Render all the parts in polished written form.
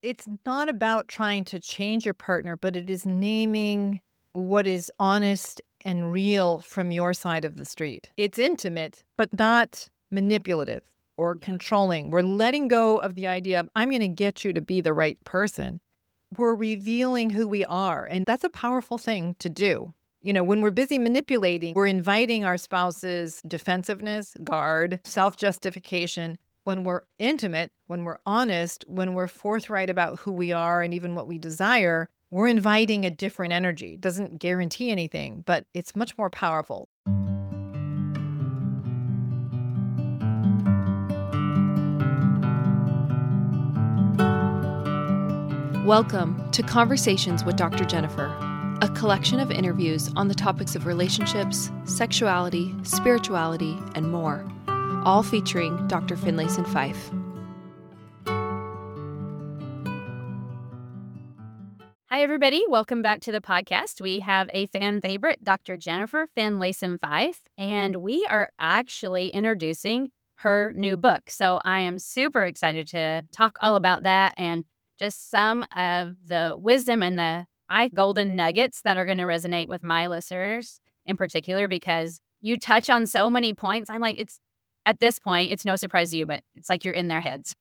It's not about trying to change your partner, but it is naming what is honest and real from your side of the street. It's intimate, but not manipulative or controlling. We're letting go of the idea of, I'm going to get you to be the right person. We're revealing who we are. And that's a powerful thing to do. When we're busy manipulating, we're inviting our spouse's defensiveness, guard, self justification. When we're intimate, when we're honest, when we're forthright about who we are and even what we desire, we're inviting a different energy. It doesn't guarantee anything, but it's much more powerful. Welcome to Conversations with Dr. Jennifer, a collection of interviews on the topics of relationships, sexuality, spirituality, and more, all featuring Dr. Finlayson Fife. Hi, everybody. Welcome back to the podcast. We have a fan favorite, Dr. Jennifer Finlayson Fife, and we are actually introducing her new book. So I am super excited to talk all about that and just some of the wisdom and the golden nuggets that are going to resonate with my listeners in particular, because you touch on so many points. I'm like, at this point, it's no surprise to you, but it's like you're in their heads.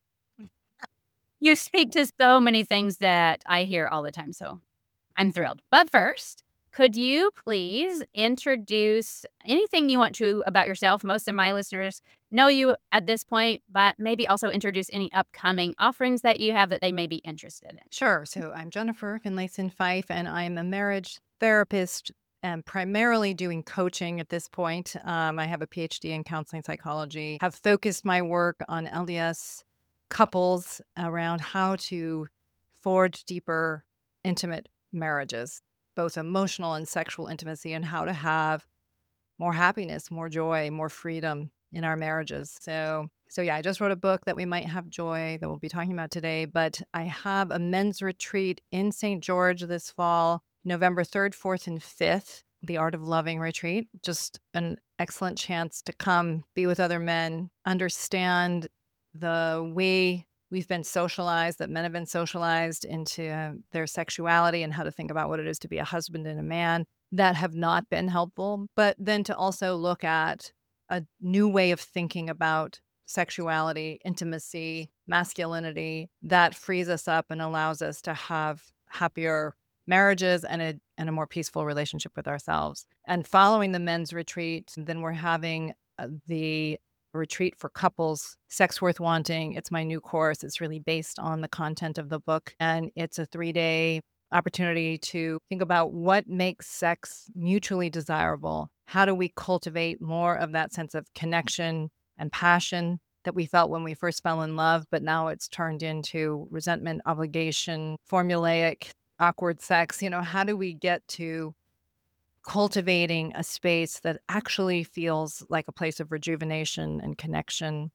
You speak to so many things that I hear all the time, so I'm thrilled. But first, could you please introduce anything you want to about yourself? Most of my listeners know you at this point, but maybe also introduce any upcoming offerings that you have that they may be interested in. Sure. So I'm Jennifer Finlayson Fife, and I'm a marriage therapist and primarily doing coaching at this point. I have a PhD in counseling psychology, have focused my work on LDS couples around how to forge deeper, intimate marriages, both emotional and sexual intimacy, and how to have more happiness, more joy, more freedom in our marriages. So yeah, I just wrote a book that we might have joy that we'll be talking about today, but I have a men's retreat in St. George this fall, November 3rd, 4th, and 5th, the Art of Loving retreat. Just an excellent chance to come be with other men, understand the way we've been socialized, that men have been socialized into their sexuality and how to think about what it is to be a husband and a man that have not been helpful, but then to also look at a new way of thinking about sexuality, intimacy, masculinity that frees us up and allows us to have happier marriages and a more peaceful relationship with ourselves. And following the men's retreat, then we're having the retreat for couples, Sex Worth Wanting. It's my new course. It's really based on the content of the book, and it's a 3-day opportunity to think about what makes sex mutually desirable. How do we cultivate more of that sense of connection and passion that we felt when we first fell in love, but now it's turned into resentment, obligation, formulaic, awkward sex? How do we get to cultivating a space that actually feels like a place of rejuvenation and connection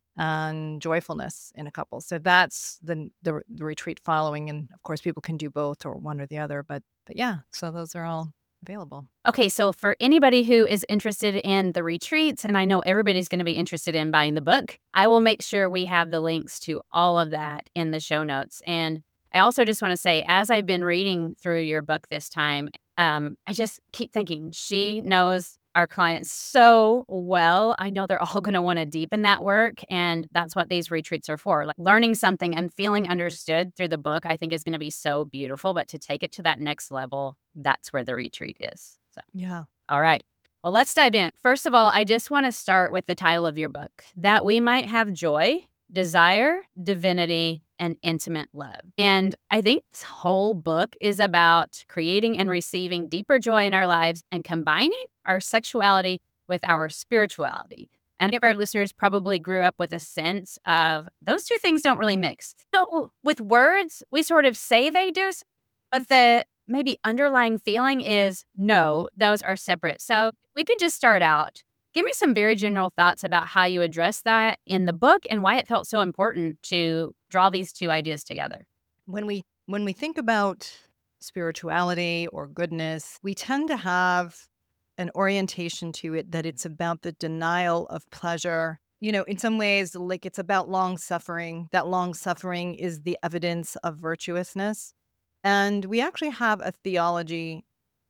and joyfulness in a couple? So that's the retreat following, and of course people can do both or one or the other, but yeah, so those are all available. Okay, so for anybody who is interested in the retreats, and I know everybody's going to be interested in buying the book, I will make sure we have the links to all of that in the show notes. And I also just want to say, as I've been reading through your book this time, I just keep thinking she knows our clients so well. I know they're all going to want to deepen that work. And that's what these retreats are for. Like learning something and feeling understood through the book, I think is going to be so beautiful. But to take it to that next level, that's where the retreat is. So, Yeah. all right. Well, let's dive in. First of all, I just want to start with the title of your book, That We Might Have Joy, Desire, Divinity, and Intimate Love. And I think this whole book is about creating and receiving deeper joy in our lives and combining our sexuality with our spirituality. And if our listeners probably grew up with a sense of those two things don't really mix. So with words, we sort of say they do, but the maybe underlying feeling is no, those are separate. So we could just start out. Give me some very general thoughts about how you address that in the book and why it felt so important to draw these two ideas together. When we think about spirituality or goodness, we tend to have an orientation to it that it's about the denial of pleasure in some ways, like it's about long suffering. That long suffering is the evidence of virtuousness. And we actually have a theology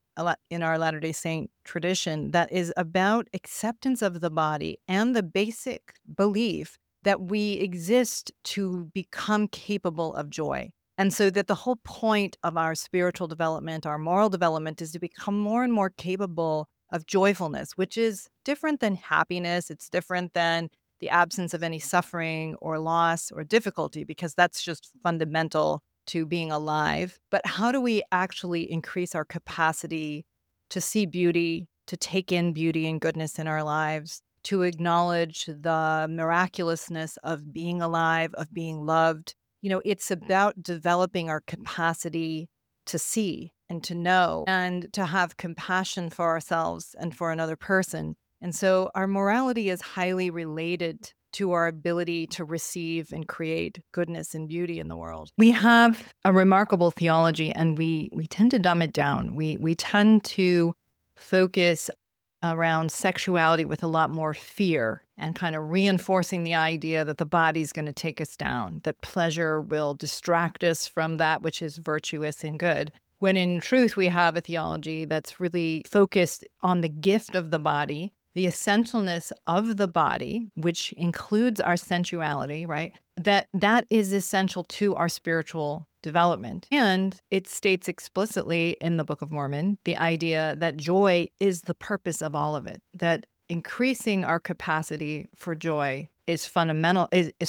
in our Latter-day Saint tradition that is about acceptance of the body and the basic belief that we exist to become capable of joy. And so that the whole point of our spiritual development, our moral development, is to become more and more capable of joyfulness, which is different than happiness. It's different than the absence of any suffering or loss or difficulty, because that's just fundamental to being alive. But how do we actually increase our capacity to see beauty, to take in beauty and goodness in our lives, to acknowledge the miraculousness of being alive, of being loved? It's about developing our capacity to see and to know and to have compassion for ourselves and for another person. And so our morality is highly related to our ability to receive and create goodness and beauty in the world. We have a remarkable theology, and we tend to dumb it down. We tend to focus around sexuality with a lot more fear and kind of reinforcing the idea that the body's going to take us down, that pleasure will distract us from that which is virtuous and good. When in truth, we have a theology that's really focused on the gift of the body, the essentialness of the body, which includes our sensuality, right? That is essential to our spiritual development. And it states explicitly in the Book of Mormon the idea that joy is the purpose of all of it, that increasing our capacity for joy is fundamental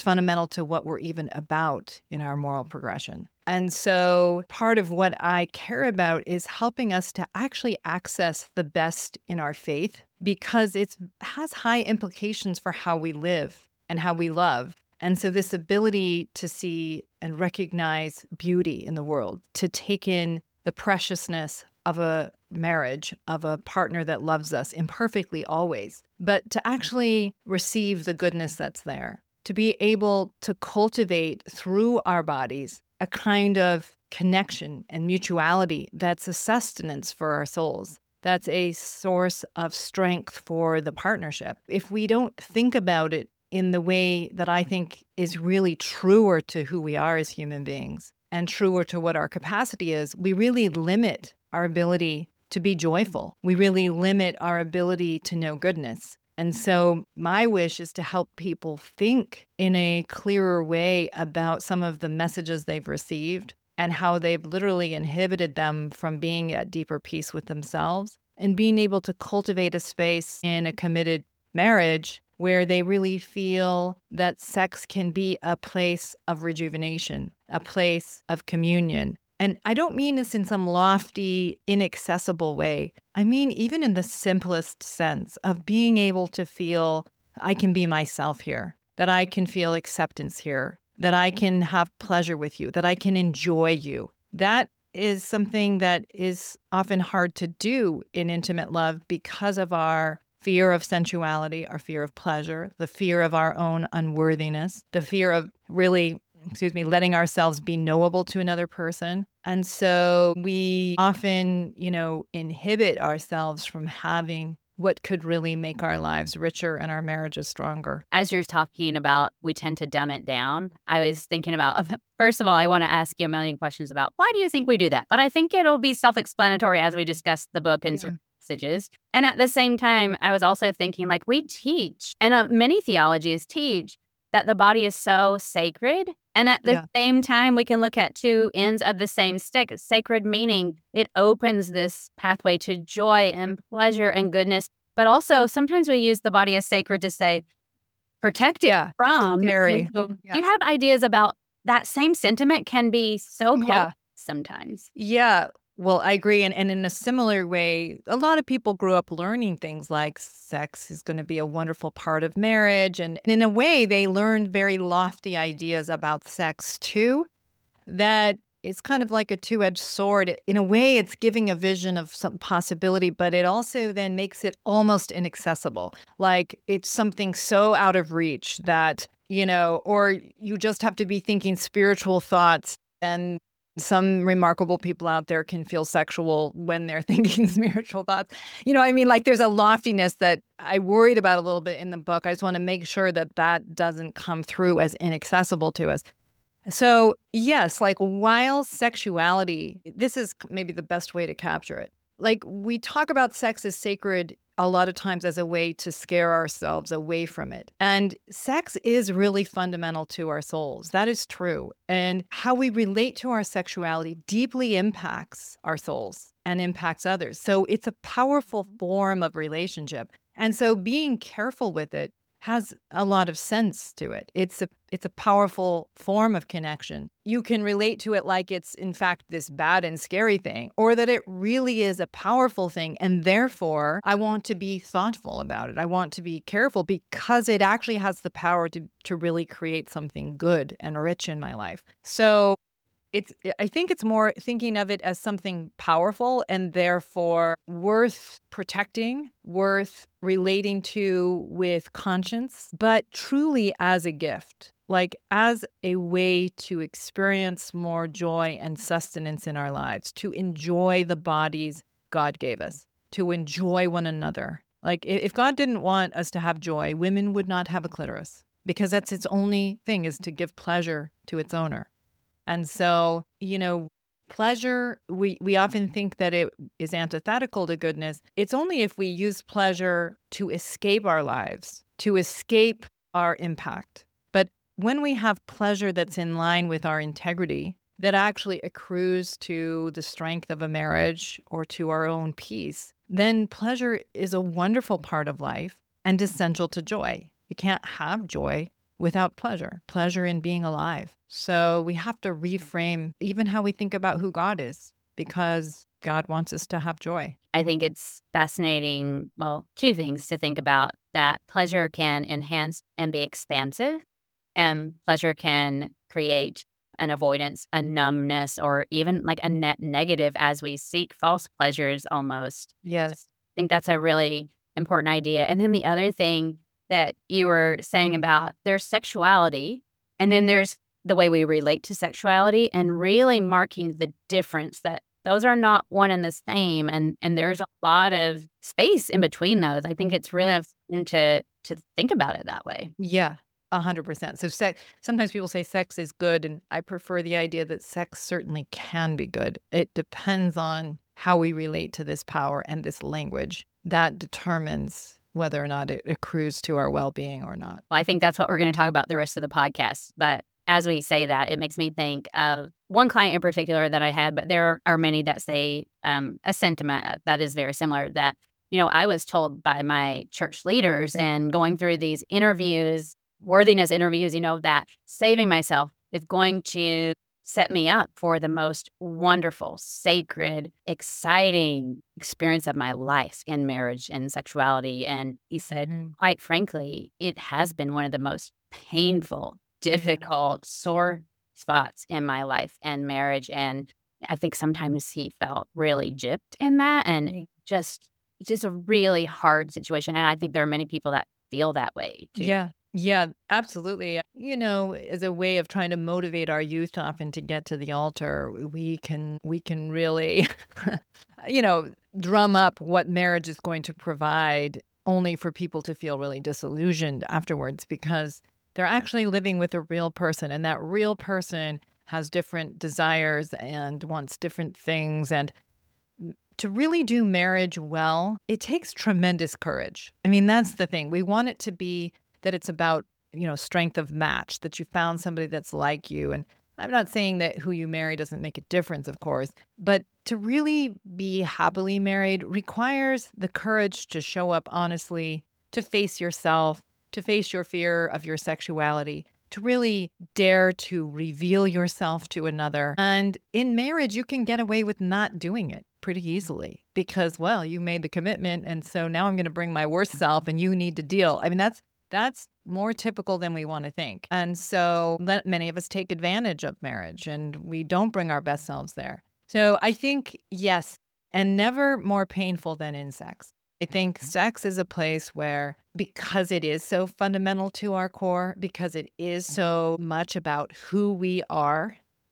to what we're even about in our moral progression. And so part of what I care about is helping us to actually access the best in our faith, because it has high implications for how we live and how we love. And so this ability to see and recognize beauty in the world, to take in the preciousness of a marriage, of a partner that loves us imperfectly always, but to actually receive the goodness that's there, to be able to cultivate through our bodies a kind of connection and mutuality that's a sustenance for our souls. That's a source of strength for the partnership. If we don't think about it in the way that I think is really truer to who we are as human beings and truer to what our capacity is, we really limit our ability to be joyful. We really limit our ability to know goodness. And so my wish is to help people think in a clearer way about some of the messages they've received and how they've literally inhibited them from being at deeper peace with themselves and being able to cultivate a space in a committed marriage where they really feel that sex can be a place of rejuvenation, a place of communion. And I don't mean this in some lofty, inaccessible way. I mean, even in the simplest sense of being able to feel I can be myself here, that I can feel acceptance here, that I can have pleasure with you, that I can enjoy you. That is something that is often hard to do in intimate love because of our fear of sensuality, our fear of pleasure, the fear of our own unworthiness, the fear of really letting ourselves be knowable to another person. And so we often, inhibit ourselves from having what could really make our lives richer and our marriages stronger. As you're talking about, we tend to dumb it down. I was thinking about, first of all, I want to ask you a million questions about why do you think we do that? But I think it'll be self-explanatory as we discuss the book and messages. And at the same time, I was also thinking like we teach, and many theologies teach that the body is so sacred. And at the same time, we can look at two ends of the same stick. Sacred meaning it opens this pathway to joy and pleasure and goodness. But also sometimes we use the body as sacred to say, protect it from. Scary. Do you have ideas about that same sentiment can be so potent sometimes? Yeah. Well, I agree. And in a similar way, a lot of people grew up learning things like sex is going to be a wonderful part of marriage. And in a way, they learned very lofty ideas about sex too, that it's kind of like a two-edged sword. In a way, it's giving a vision of some possibility, but it also then makes it almost inaccessible. Like it's something so out of reach that, or you just have to be thinking spiritual thoughts and some remarkable people out there can feel sexual when they're thinking spiritual thoughts. Like there's a loftiness that I worried about a little bit in the book. I just want to make sure that that doesn't come through as inaccessible to us. So yes, like while sexuality, this is maybe the best way to capture it. Like we talk about sex as sacred a lot of times as a way to scare ourselves away from it. And sex is really fundamental to our souls. That is true. And how we relate to our sexuality deeply impacts our souls and impacts others. So it's a powerful form of relationship. And so being careful with it has a lot of sense to it. It's a powerful form of connection. You can relate to it like it's in fact this bad and scary thing, or that it really is a powerful thing. And therefore, I want to be thoughtful about it. I want to be careful because it actually has the power to really create something good and rich in my life. So I think it's more thinking of it as something powerful and therefore worth protecting, worth relating to with conscience, but truly as a gift, like as a way to experience more joy and sustenance in our lives, to enjoy the bodies God gave us, to enjoy one another. Like if God didn't want us to have joy, women would not have a clitoris because that's its only thing, is to give pleasure to its owner. And so, pleasure, we often think that it is antithetical to goodness. It's only if we use pleasure to escape our lives, to escape our impact. But when we have pleasure that's in line with our integrity, that actually accrues to the strength of a marriage or to our own peace, then pleasure is a wonderful part of life and essential to joy. You can't have joy without pleasure in being alive. So we have to reframe even how we think about who God is, because God wants us to have joy. I think it's fascinating. Well, two things to think about: that pleasure can enhance and be expansive, and pleasure can create an avoidance, a numbness, or even like a net negative as we seek false pleasures almost. Yes. I think that's a really important idea. And then the other thing that you were saying about there's sexuality, and then there's the way we relate to sexuality, and really marking the difference that those are not one and the same. And there's a lot of space in between those. I think it's really important to think about it that way. Yeah, 100%. So sometimes people say sex is good, and I prefer the idea that sex certainly can be good. It depends on how we relate to this power and this language that determines whether or not it accrues to our well-being or not. Well, I think that's what we're going to talk about the rest of the podcast. But as we say that, it makes me think of one client in particular that I had, but there are many that say a sentiment that is very similar, that, I was told by my church leaders and going through these interviews, worthiness interviews, that saving myself is going to set me up for the most wonderful, sacred, exciting experience of my life in marriage and sexuality. And he said, quite frankly, it has been one of the most painful, difficult, sore spots in my life and marriage. And I think sometimes he felt really gypped in that, and just a really hard situation. And I think there are many people that feel that way too. Yeah, absolutely. As a way of trying to motivate our youth often to get to the altar, we can really, drum up what marriage is going to provide, only for people to feel really disillusioned afterwards, because they're actually living with a real person, and that real person has different desires and wants different things. And to really do marriage well, it takes tremendous courage. I mean, that's the thing. We want it to be that it's about, strength of match, that you found somebody that's like you. And I'm not saying that who you marry doesn't make a difference, of course, but to really be happily married requires the courage to show up honestly, to face yourself, to face your fear of your sexuality, to really dare to reveal yourself to another. And in marriage, you can get away with not doing it pretty easily because, well, you made the commitment. And so now I'm going to bring my worst self and you need to deal. I mean, that's more typical than we want to think. And so many of us take advantage of marriage and we don't bring our best selves there. So I think, yes, and never more painful than in sex. I think sex is a place where, because it is so fundamental to our core, because it is so much about who we are,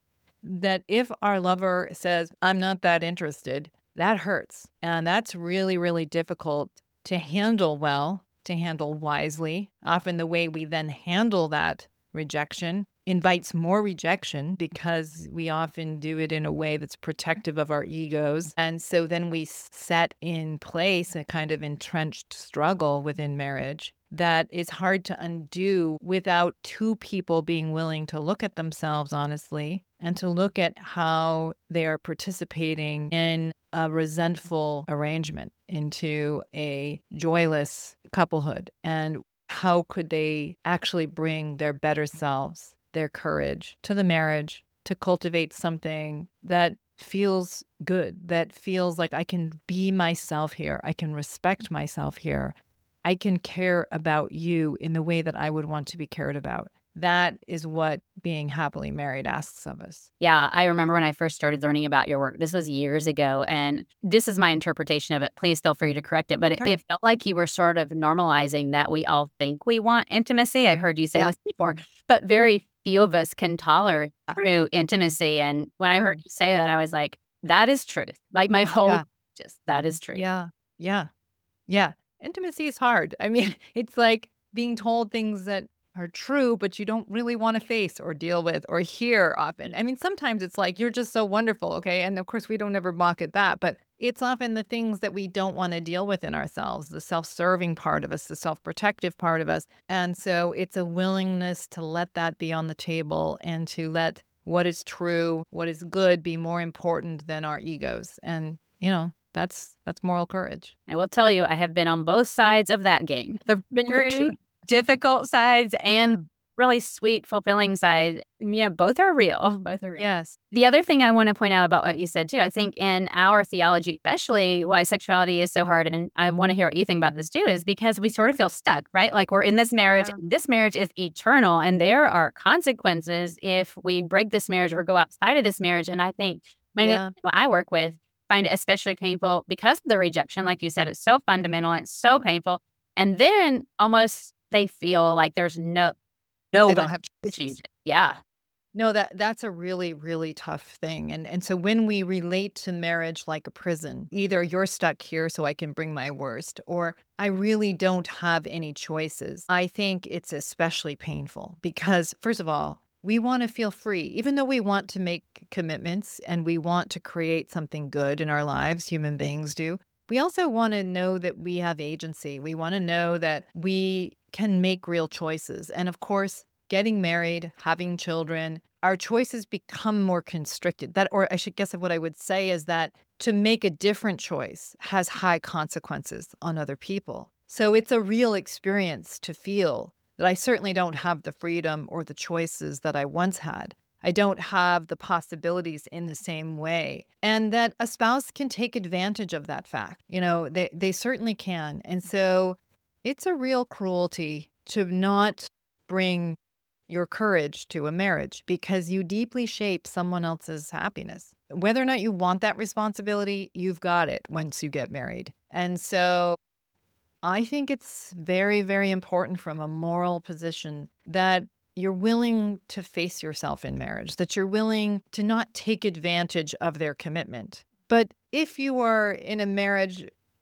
that if our lover says, I'm not that interested, that hurts. And that's really, really difficult to handle well, to handle wisely. Often the way we then handle that rejection invites more rejection because we often do it in a way that's protective of our egos. And so then we set in place a kind of entrenched struggle within marriage that is hard to undo without two people being willing to look at themselves honestly and to look at how they are participating in a resentful arrangement into a joyless couplehood. And how could they actually bring their better selves, their courage to the marriage to cultivate something that feels good, that feels like I can be myself here. I can respect myself here. I can care about you in the way that I would want to be cared about. That is what being happily married asks of us. Yeah, I remember when I first started learning about your work. This was years ago, and this is my interpretation of it. Please feel free to correct it. But it felt like you were sort of normalizing that we all think we want intimacy. I've heard you say this before, but very few of us can tolerate true intimacy. And when I heard you say that, I was like, that is truth. Like my whole, that is truth. Yeah. Intimacy is hard. I mean, it's like being told things that are true, but you don't really want to face or deal with or hear often. I mean, sometimes it's like, you're just so wonderful, okay? And of course, we don't ever mock at that, but it's often the things that we don't want to deal with in ourselves, the self-serving part of us, the self-protective part of us. And so it's a willingness to let that be on the table and to let what is true, what is good be more important than our egos. And, that's moral courage. I will tell you, I have been on both sides of that game. There have been very difficult sides and really sweet, fulfilling sides. Yeah, both are real. Yes. The other thing I want to point out about what you said too, I think in our theology, especially why sexuality is so hard, and I want to hear what you think about this too, is because we sort of feel stuck, right? Like we're in this marriage. This marriage is eternal, and there are consequences if we break this marriage or go outside of this marriage. And I think many people I work with find it especially painful because of the rejection. Like you said, it's so fundamental and it's so painful. And then almost they feel like there's no, they don't have to change it. Yeah. No, that's a really, really tough thing. And so when we relate to marriage like a prison, either you're stuck here so I can bring my worst, or I really don't have any choices, I think it's especially painful because, first of all, we want to feel free, even though we want to make commitments and we want to create something good in our lives, human beings do. We also want to know that we have agency. We want to know that we can make real choices. And of course, getting married, having children, our choices become more constricted. Or I should guess what I would say is that to make a different choice has high consequences on other people. So it's a real experience to feel that I certainly don't have the freedom or the choices that I once had. I don't have the possibilities in the same way. And that a spouse can take advantage of that fact. They certainly can. And so it's a real cruelty to not bring your courage to a marriage because you deeply shape someone else's happiness. Whether or not you want that responsibility, you've got it once you get married. And so I think it's very, very important from a moral position that you're willing to face yourself in marriage, that you're willing to not take advantage of their commitment. But if you are in a marriage,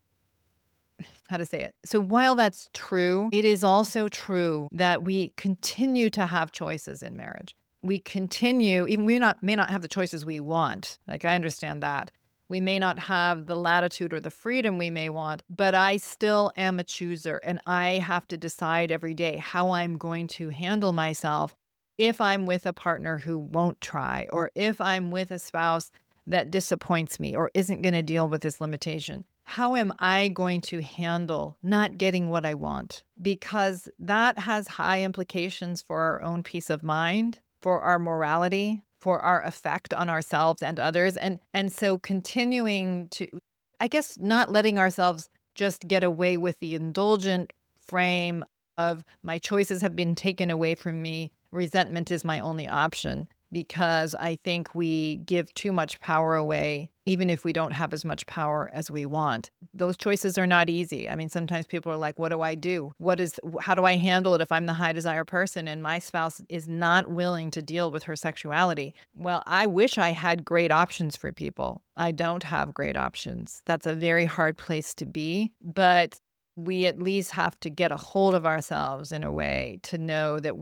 how to say it? So while that's true, it is also true that we continue to have choices in marriage. We continue, even we may not have the choices we want. Like, I understand that. We may not have the latitude or the freedom we may want, but I still am a chooser and I have to decide every day how I'm going to handle myself if I'm with a partner who won't try, or if I'm with a spouse that disappoints me or isn't going to deal with this limitation. How am I going to handle not getting what I want? Because that has high implications for our own peace of mind, for our morality, for our effect on ourselves and others. And so continuing to, I guess, not letting ourselves just get away with the indulgent frame of my choices have been taken away from me. Resentment is my only option. because I think we give too much power away, even if we don't have as much power as we want. Those choices are not easy. I mean, sometimes people are like, what do I do? How do I handle it if I'm the high desire person and my spouse is not willing to deal with her sexuality? Well, I wish I had great options for people. I don't have great options. That's a very hard place to be, but we at least have to get a hold of ourselves in a way to know that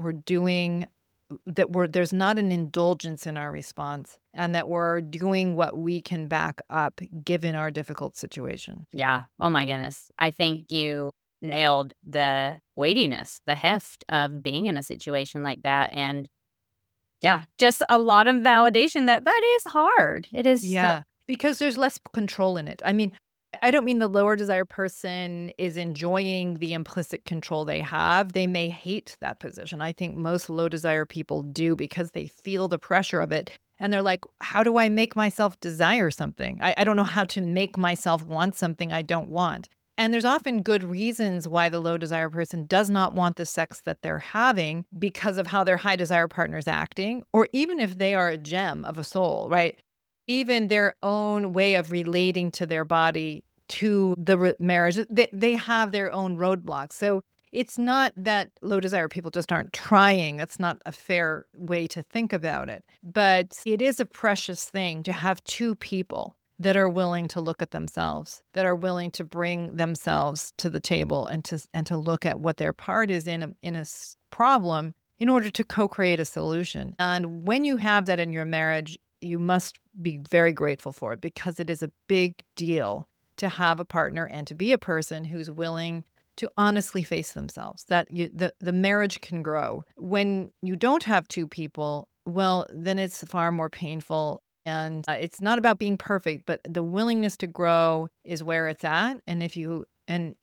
there's not an indulgence in our response and that we're doing what we can back up given our difficult situation. Yeah. Oh my goodness. I think you nailed the weightiness, the heft of being in a situation like that. And yeah, just a lot of validation that is hard. It is. Yeah, because there's less control in it. I mean, I don't mean the lower desire person is enjoying the implicit control they have. They may hate that position. I think most low desire people do because they feel the pressure of it. And they're like, how do I make myself desire something? I don't know how to make myself want something I don't want. And there's often good reasons why the low desire person does not want the sex that they're having because of how their high desire partner is acting, or even if they are a gem of a soul, right? Even their own way of relating to their body, to the marriage, they have their own roadblocks. So it's not that low desire people just aren't trying. That's not a fair way to think about it. But it is a precious thing to have two people that are willing to look at themselves, that are willing to bring themselves to the table and to look at what their part is in a problem in order to co-create a solution. And when you have that in your marriage, you must be very grateful for it because it is a big deal to have a partner and to be a person who's willing to honestly face themselves, that the marriage can grow. When you don't have two people, well, then it's far more painful. And it's not about being perfect, but the willingness to grow is where it's at. And if you, and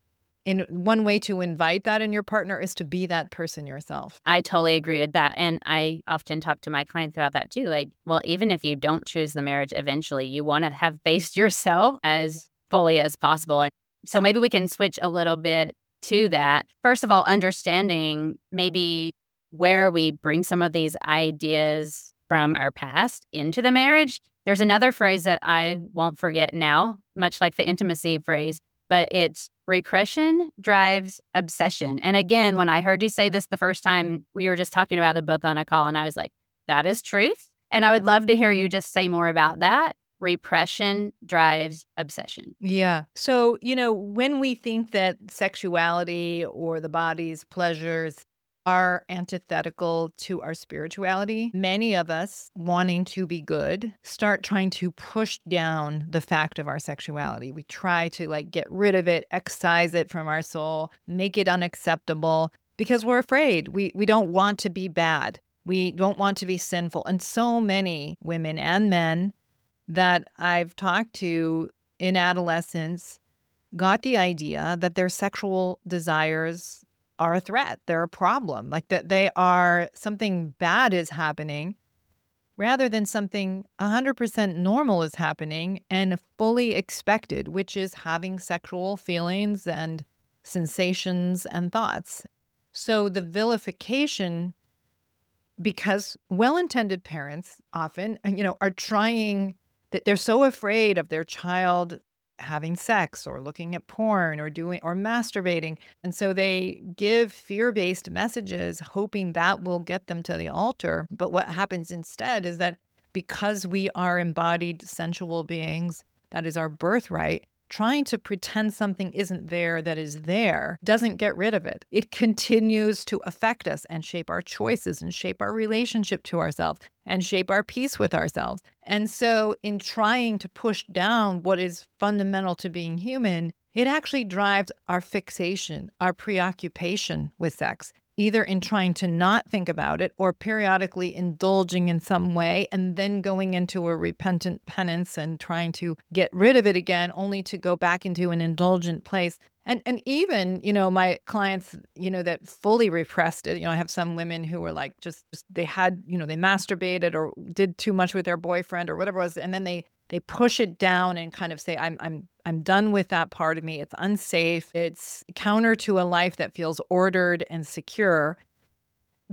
in one way to invite that in your partner is to be that person yourself. I totally agree with that. And I often talk to my clients about that too. Like, well, even if you don't choose the marriage eventually, you want to have faced yourself as fully as possible. And so maybe we can switch a little bit to that. First of all, understanding maybe where we bring some of these ideas from our past into the marriage. There's another phrase that I won't forget now, much like the intimacy phrase, but it's repression drives obsession. And again, when I heard you say this the first time, we were just talking about the book on a call, and I was like, that is truth. And I would love to hear you just say more about that. Repression drives obsession. Yeah. So, when we think that sexuality or the body's pleasures are antithetical to our spirituality, many of us wanting to be good start trying to push down the fact of our sexuality. We try to get rid of it, excise it from our soul, make it unacceptable because we're afraid. We don't want to be bad. We don't want to be sinful. And so many women and men that I've talked to in adolescence got the idea that their sexual desires are a threat. They're a problem, like that something bad is happening rather than something 100% normal is happening and fully expected, which is having sexual feelings and sensations and thoughts. So the vilification, because well-intended parents often, are trying, that they're so afraid of their child having sex or looking at porn or masturbating. And so they give fear-based messages, hoping that will get them to the altar. But what happens instead is that because we are embodied sensual beings, that is our birthright, trying to pretend something isn't there that is there doesn't get rid of it. It continues to affect us and shape our choices and shape our relationship to ourselves and shape our peace with ourselves. And so in trying to push down what is fundamental to being human, it actually drives our fixation, our preoccupation with sex, either in trying to not think about it or periodically indulging in some way and then going into a repentant penance and trying to get rid of it again, only to go back into an indulgent place. And even, my clients, that fully repressed it, I have some women who were like, just they had, they masturbated or did too much with their boyfriend or whatever it was. And then they push it down and kind of say, I'm done with that part of me. It's unsafe. It's counter to a life that feels ordered and secure. But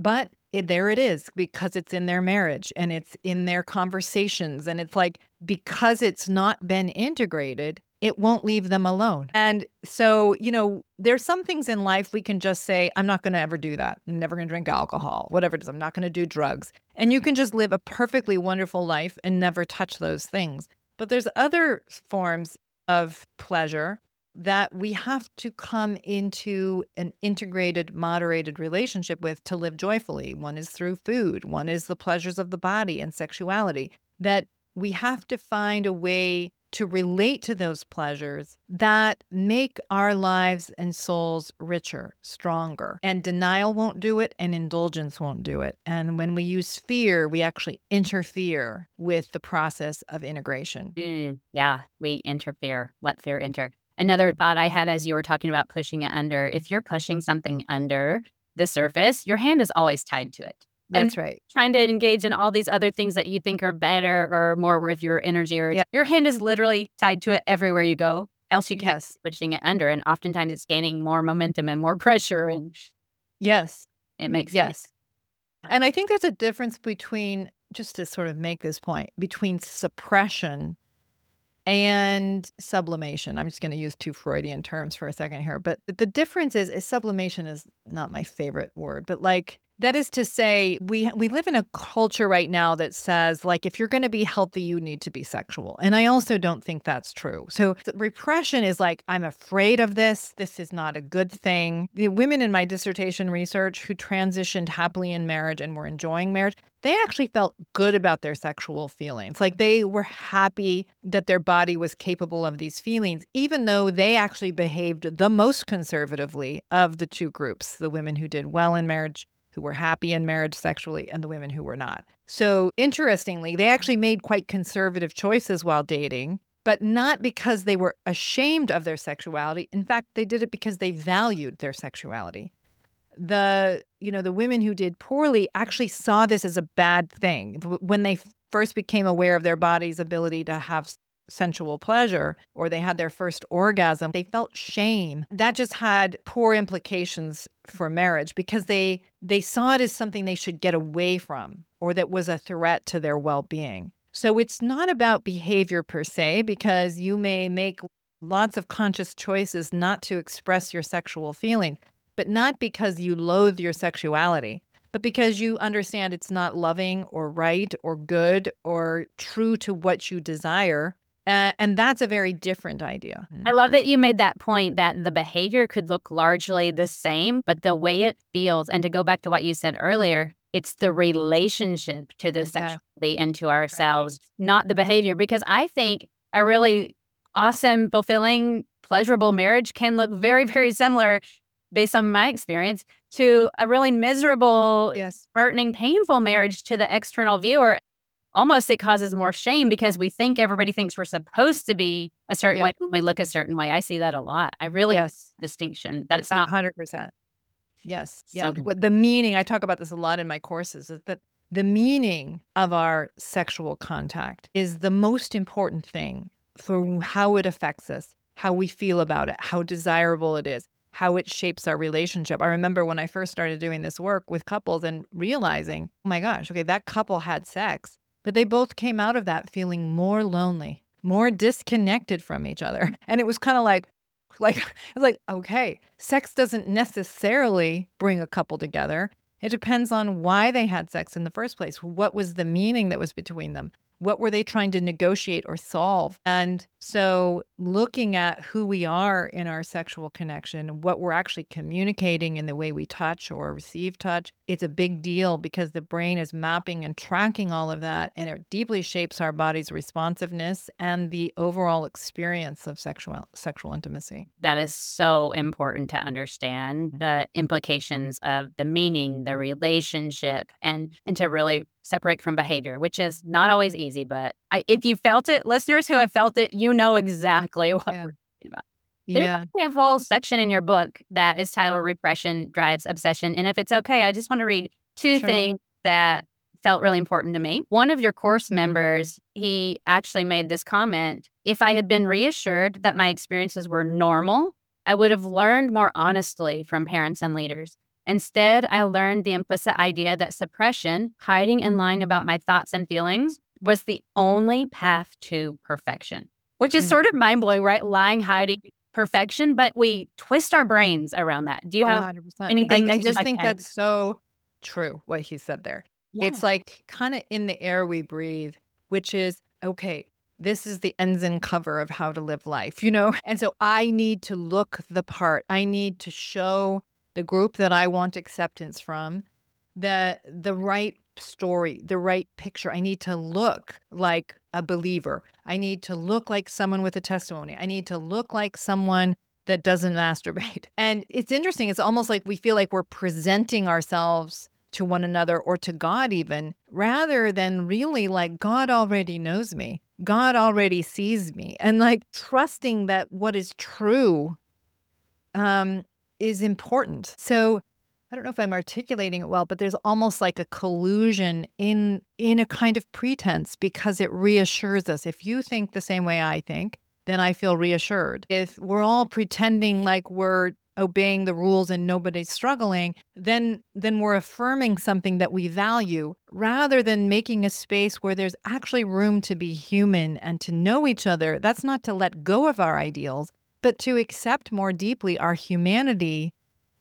there it is, because it's in their marriage and it's in their conversations. And it's like, because it's not been integrated, it won't leave them alone. And so, there's some things in life we can just say, I'm not going to ever do that. I'm never going to drink alcohol, whatever it is. I'm not going to do drugs. And you can just live a perfectly wonderful life and never touch those things. But there's other forms of pleasure that we have to come into an integrated, moderated relationship with to live joyfully. One is through food. One is the pleasures of the body and sexuality. That we have to find a way to relate to those pleasures that make our lives and souls richer, stronger. And denial won't do it, and indulgence won't do it. And when we use fear, we actually interfere with the process of integration. Yeah, we interfere. Let fear enter. Another thought I had as you were talking about pushing it under, if you're pushing something under the surface, your hand is always tied to it. That's right. Trying to engage in all these other things that you think are better or more worth your energy, or your hand is literally tied to it everywhere you go. Else you can't pushing it under. And oftentimes it's gaining more momentum and more pressure. And it makes sense. And I think there's a difference between, just to sort of make this point, between suppression and sublimation. I'm just going to use two Freudian terms for a second here. But the difference is sublimation is not my favorite word, but that is to say, we live in a culture right now that says, if you're going to be healthy, you need to be sexual. And I also don't think that's true. So repression is I'm afraid of this. This is not a good thing. The women in my dissertation research who transitioned happily in marriage and were enjoying marriage, they actually felt good about their sexual feelings. They were happy that their body was capable of these feelings, even though they actually behaved the most conservatively of the two groups, the women who did well in marriage, who were happy in marriage sexually, and the women who were not. So interestingly, they actually made quite conservative choices while dating, but not because they were ashamed of their sexuality. In fact, they did it because they valued their sexuality. The women who did poorly actually saw this as a bad thing. When they first became aware of their body's ability to have sensual pleasure, or they had their first orgasm, they felt shame. That just had poor implications for marriage because they saw it as something they should get away from, or that was a threat to their well-being. So it's not about behavior per se, because you may make lots of conscious choices not to express your sexual feeling, but not because you loathe your sexuality, but because you understand it's not loving or right or good or true to what you desire. And that's a very different idea. I love that you made that point that the behavior could look largely the same, but the way it feels, and to go back to what you said earlier, it's the relationship to the sexuality and to ourselves, not the behavior. Because I think a really awesome, fulfilling, pleasurable marriage can look very, very similar, based on my experience, to a really miserable, burdening, painful marriage to the external viewer. Almost it causes more shame because we think everybody thinks we're supposed to be a certain way when we look a certain way. I see that a lot. I really distinction that it's not 100%. Yes. So the meaning, I talk about this a lot in my courses, is that the meaning of our sexual contact is the most important thing for how it affects us, how we feel about it, how desirable it is, how it shapes our relationship. I remember when I first started doing this work with couples and realizing, oh my gosh, okay, that couple had sex, but they both came out of that feeling more lonely, more disconnected from each other. And it was kind of like, okay, sex doesn't necessarily bring a couple together. It depends on why they had sex in the first place. What was the meaning that was between them? What were they trying to negotiate or solve? And so looking at who we are in our sexual connection, what we're actually communicating in the way we touch or receive touch, it's a big deal because the brain is mapping and tracking all of that, and it deeply shapes our body's responsiveness and the overall experience of sexual intimacy. That is so important to understand the implications of the meaning, the relationship, and to really separate from behavior, which is not always easy. But if you felt it, listeners who have felt it, you know exactly what we're talking about. There's a whole section in your book that is titled Repression Drives Obsession. And if it's okay, I just want to read two things that felt really important to me. One of your course members, he actually made this comment: if I had been reassured that my experiences were normal, I would have learned more honestly from parents and leaders. Instead, I learned the implicit idea that suppression, hiding and lying about my thoughts and feelings, was the only path to perfection, which is sort of mind blowing, right? Lying, hiding, perfection, but we twist our brains around that. Do you have 100%. anything I that just you'd think like to that's so true, what he said there. add? It's like kind of in the air we breathe, which is, okay, this is the ensign cover of how to live life, you know? And so I need to look the part. I need to show the group that I want acceptance from the right story, the right picture. I need to look like a believer. I need to look like someone with a testimony. I need to look like someone that doesn't masturbate. And it's interesting. It's almost like we feel like we're presenting ourselves to one another or to God even, rather than really like God already knows me. God already sees me. And like trusting that what is true is important. So I don't know if I'm articulating it well, but there's almost like a collusion in a kind of pretense because it reassures us. If you think the same way I think, then I feel reassured. If we're all pretending like we're obeying the rules and nobody's struggling, then we're affirming something that we value rather than making a space where there's actually room to be human and to know each other. That's not to let go of our ideals, but to accept more deeply our humanity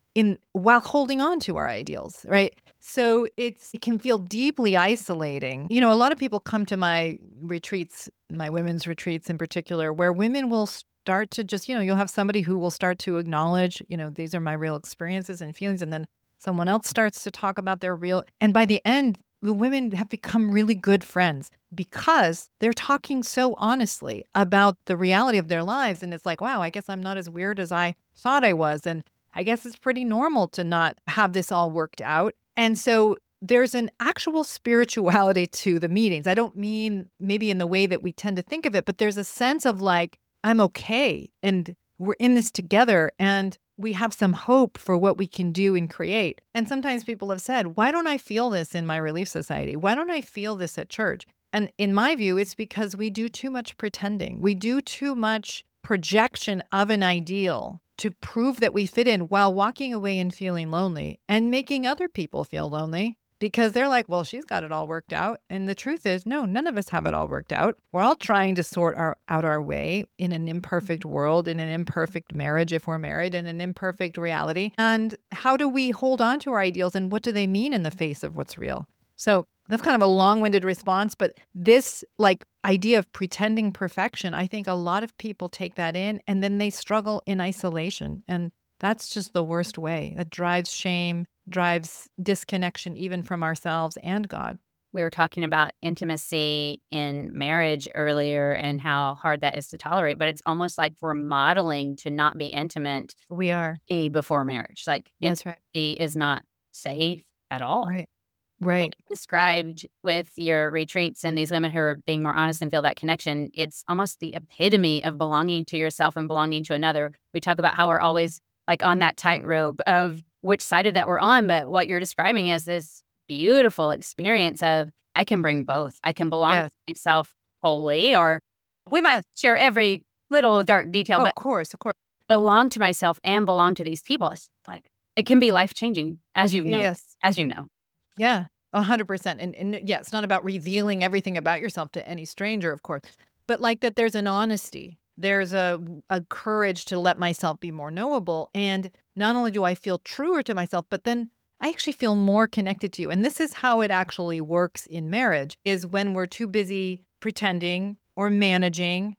while holding on to our ideals, right? So it can feel deeply isolating. You know, a lot of people come to my retreats, my women's retreats in particular, where women will start to just, you'll have somebody who will start to acknowledge, these are my real experiences and feelings. And then someone else starts to talk about their real, and by the end, the women have become really good friends because they're talking so honestly about the reality of their lives. And it's like, wow, I guess I'm not as weird as I thought I was. And I guess it's pretty normal to not have this all worked out. And so there's an actual spirituality to the meetings. I don't mean maybe in the way that we tend to think of it, but there's a sense of like, I'm okay and we're in this together and we have some hope for what we can do and create. And sometimes people have said, why don't I feel this in my Relief Society? Why don't I feel this at church? And in my view, it's because we do too much pretending. We do too much projection of an ideal to prove that we fit in while walking away and feeling lonely and making other people feel lonely because they're like, well, she's got it all worked out. And the truth is, no, none of us have it all worked out. We're all trying to sort out our way in an imperfect world, in an imperfect marriage, if we're married, in an imperfect reality. And how do we hold on to our ideals and what do they mean in the face of what's real? So that's kind of a long-winded response, but this like idea of pretending perfection, I think a lot of people take that in and then they struggle in isolation. And that's just the worst way. It drives shame, drives disconnection even from ourselves and God. We were talking about intimacy in marriage earlier and how hard that is to tolerate, but it's almost like we're modeling to not be intimate We are. before marriage. Like That's right. intimacy is not safe at all. Right. Right. Described with your retreats and these women who are being more honest and feel that connection, it's almost the epitome of belonging to yourself and belonging to another. We talk about how we're always like on that tightrope of which side of that we're on, but what you're describing is this beautiful experience of I can bring both. I can belong to myself wholly, or we might share every little dark detail, but of course. belong to myself and belong to these people. It's like it can be life-changing, as you know. Yes. As you know. Yeah, 100%. And yeah, it's not about revealing everything about yourself to any stranger, of course, but like that there's an honesty. There's a courage to let myself be more knowable. And not only do I feel truer to myself, but then I actually feel more connected to you. And this is how it actually works in marriage, is when we're too busy pretending or managing,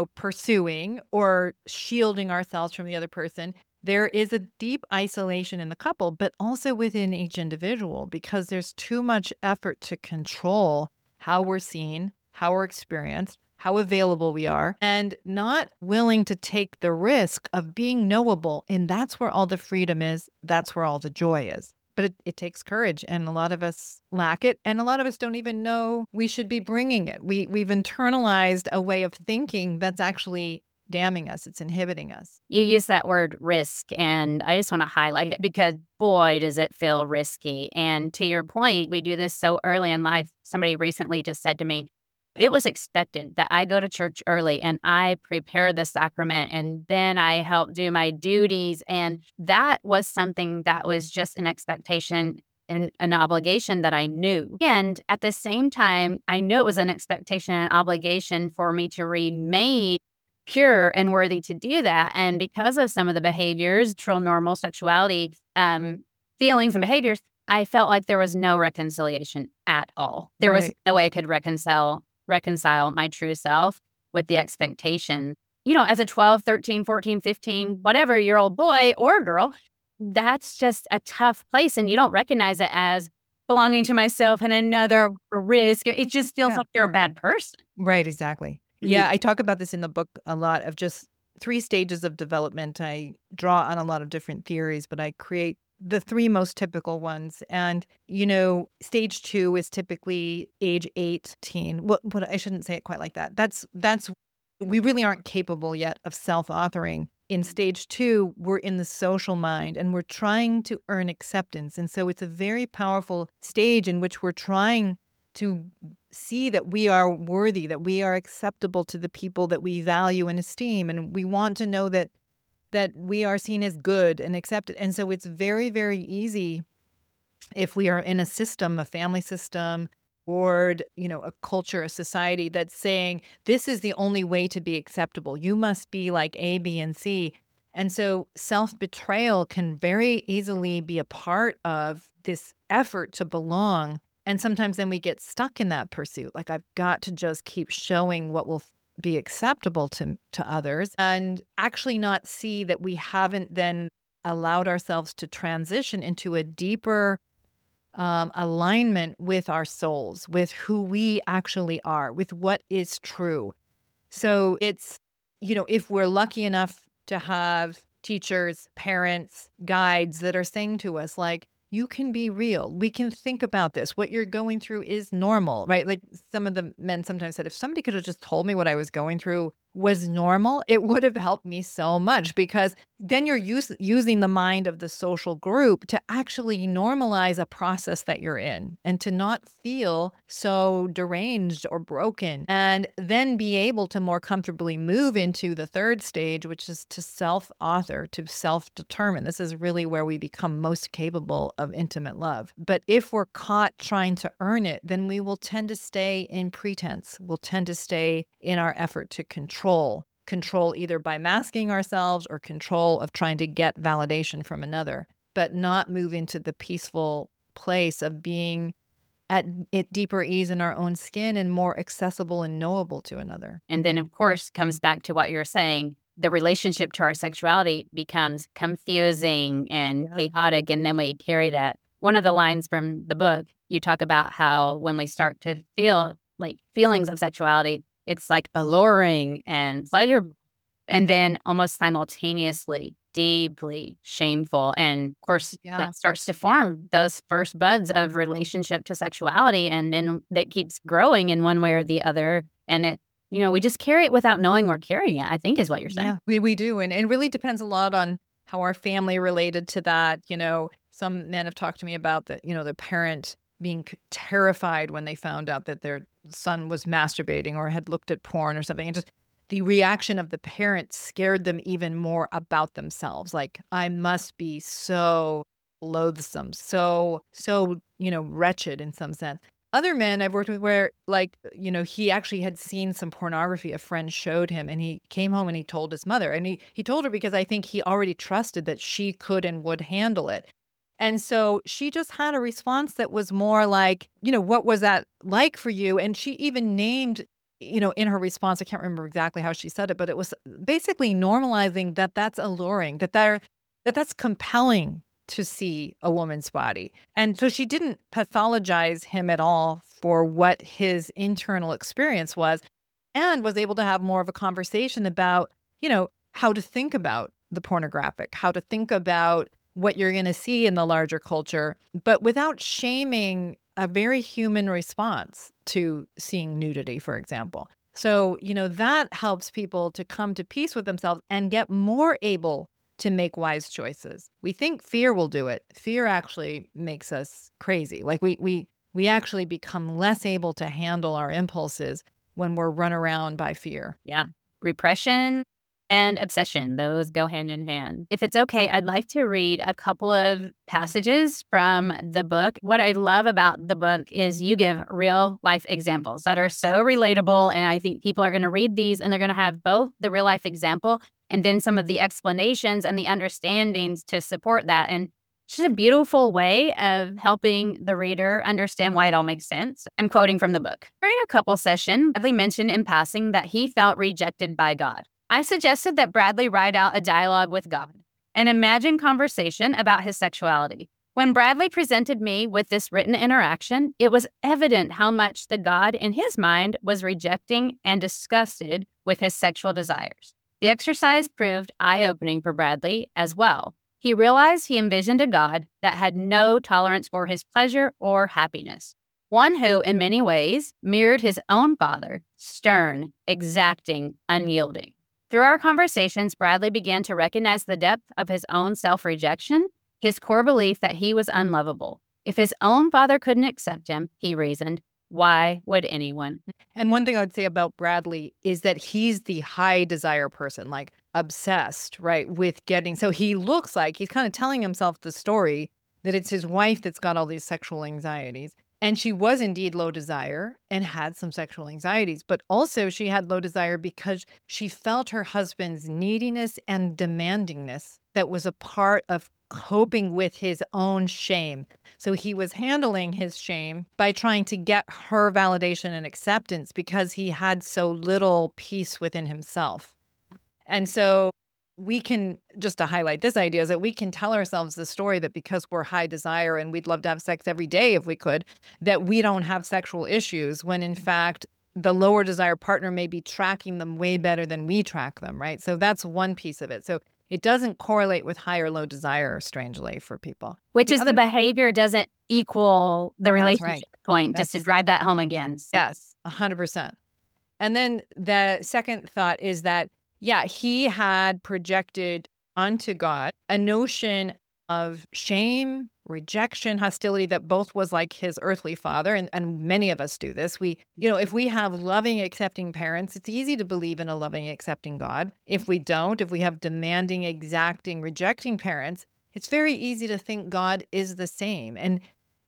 pursuing or shielding ourselves from the other person. There is a deep isolation in the couple, but also within each individual, because there's too much effort to control how we're seen, how we're experienced, how available we are, and not willing to take the risk of being knowable. And that's where all the freedom is. That's where all the joy is. But it takes courage, and a lot of us lack it, and a lot of us don't even know we should be bringing it. We've internalized a way of thinking that's actually damning us. It's inhibiting us. You use that word risk, and I just want to highlight it because boy, does it feel risky. And to your point, we do this so early in life. Somebody recently just said to me, it was expected that I go to church early and I prepare the sacrament and then I help do my duties. And that was something that was just an expectation and an obligation that I knew. And at the same time, I knew it was an expectation and obligation for me to remain pure and worthy to do that. And because of some of the behaviors, true normal sexuality, feelings and behaviors, I felt like there was no reconciliation at all. There was Right. no way I could reconcile my true self with the expectation. As a 12, 13, 14, 15, whatever year old boy or girl, that's just a tough place. And you don't recognize it as belonging to myself and another risk. It just feels Yeah. like you're a bad person. Right, exactly. Yeah, I talk about this in the book a lot of just 3 stages of development. I draw on a lot of different theories, but I create the 3 most typical ones. And, stage 2 is typically age 18. What I shouldn't say it quite like that. That's we really aren't capable yet of self-authoring. In stage 2, we're in the social mind and we're trying to earn acceptance. And so it's a very powerful stage in which we're trying to see that we are worthy, that we are acceptable to the people that we value and esteem. And we want to know that we are seen as good and accepted. And so it's very, very easy if we are in a system, a family system, or, a culture, a society that's saying this is the only way to be acceptable. You must be like A, B, and C. And so self-betrayal can very easily be a part of this effort to belong. And sometimes then we get stuck in that pursuit. Like, I've got to just keep showing what will be acceptable to others and actually not see that we haven't then allowed ourselves to transition into a deeper alignment with our souls, with who we actually are, with what is true. So it's, if we're lucky enough to have teachers, parents, guides that are saying to us, like, you can be real. We can think about this. What you're going through is normal, right? Like some of the men sometimes said, if somebody could have just told me what I was going through was normal, it would have helped me so much, because then you're using the mind of the social group to actually normalize a process that you're in and to not feel so deranged or broken, and then be able to more comfortably move into the 3rd stage, which is to self-author, to self-determine. This is really where we become most capable of intimate love. But if we're caught trying to earn it, then we will tend to stay in pretense. We'll tend to stay in our effort to control either by masking ourselves or control of trying to get validation from another, but not move into the peaceful place of being at deeper ease in our own skin and more accessible and knowable to another. And then, of course, comes back to what you're saying. The relationship to our sexuality becomes confusing and chaotic, and then we carry that. One of the lines from the book, you talk about how when we start to feel like feelings of sexuality, it's like alluring and pleasurable, and then almost simultaneously deeply shameful. And of course, that starts to form those first buds of relationship to sexuality. And then that keeps growing in one way or the other. And it, we just carry it without knowing we're carrying it, I think is what you're saying. Yeah, we do. And it really depends a lot on how our family related to that. Some men have talked to me about that, the parent being terrified when they found out that their son was masturbating or had looked at porn or something. And just the reaction of the parent scared them even more about themselves. Like, I must be so loathsome, so, wretched in some sense. Other men I've worked with where, like, he actually had seen some pornography a friend showed him, and he came home and he told his mother. And he told her because I think he already trusted that she could and would handle it. And so she just had a response that was more like, what was that like for you? And she even named, in her response, I can't remember exactly how she said it, but it was basically normalizing that that's alluring, that's compelling to see a woman's body. And so she didn't pathologize him at all for what his internal experience was, and was able to have more of a conversation about, how to think about the pornographic, how to think about what you're going to see in the larger culture, but without shaming a very human response to seeing nudity, for example. So, that helps people to come to peace with themselves and get more able to make wise choices. We think fear will do it. Fear actually makes us crazy. Like we actually become less able to handle our impulses when we're run around by fear. Yeah. Repression and obsession, those go hand in hand. If it's okay, I'd like to read a couple of passages from the book. What I love about the book is you give real life examples that are so relatable. And I think people are going to read these and they're going to have both the real life example and then some of the explanations and the understandings to support that. And it's just a beautiful way of helping the reader understand why it all makes sense. I'm quoting from the book. During a couple session, Bradley mentioned in passing that he felt rejected by God. I suggested that Bradley write out a dialogue with God, an imagined conversation about his sexuality. When Bradley presented me with this written interaction, it was evident how much the God in his mind was rejecting and disgusted with his sexual desires. The exercise proved eye-opening for Bradley as well. He realized he envisioned a God that had no tolerance for his pleasure or happiness, one who, in many ways, mirrored his own father, stern, exacting, unyielding. Through our conversations, Bradley began to recognize the depth of his own self-rejection, his core belief that he was unlovable. If his own father couldn't accept him, he reasoned, why would anyone? And one thing I would say about Bradley is that he's the high desire person, like obsessed, right, with getting. So he looks like he's kind of telling himself the story that it's his wife that's got all these sexual anxieties. And she was indeed low desire and had some sexual anxieties, but also she had low desire because she felt her husband's neediness and demandingness that was a part of coping with his own shame. So he was handling his shame by trying to get her validation and acceptance because he had so little peace within himself. And so we can, just to highlight this idea, is that we can tell ourselves the story that because we're high desire and we'd love to have sex every day if we could, that we don't have sexual issues, when in fact, the lower desire partner may be tracking them way better than we track them, right? So that's one piece of it. So it doesn't correlate with high or low desire, strangely, for people. Which is the behavior doesn't equal the relationship right. point, just to drive that home again. Yes, 100%. And then the second thought is that, yeah, he had projected onto God a notion of shame, rejection, hostility that both was like his earthly father. And many of us do this. If we have loving, accepting parents, it's easy to believe in a loving, accepting God. If we don't, if we have demanding, exacting, rejecting parents, it's very easy to think God is the same. And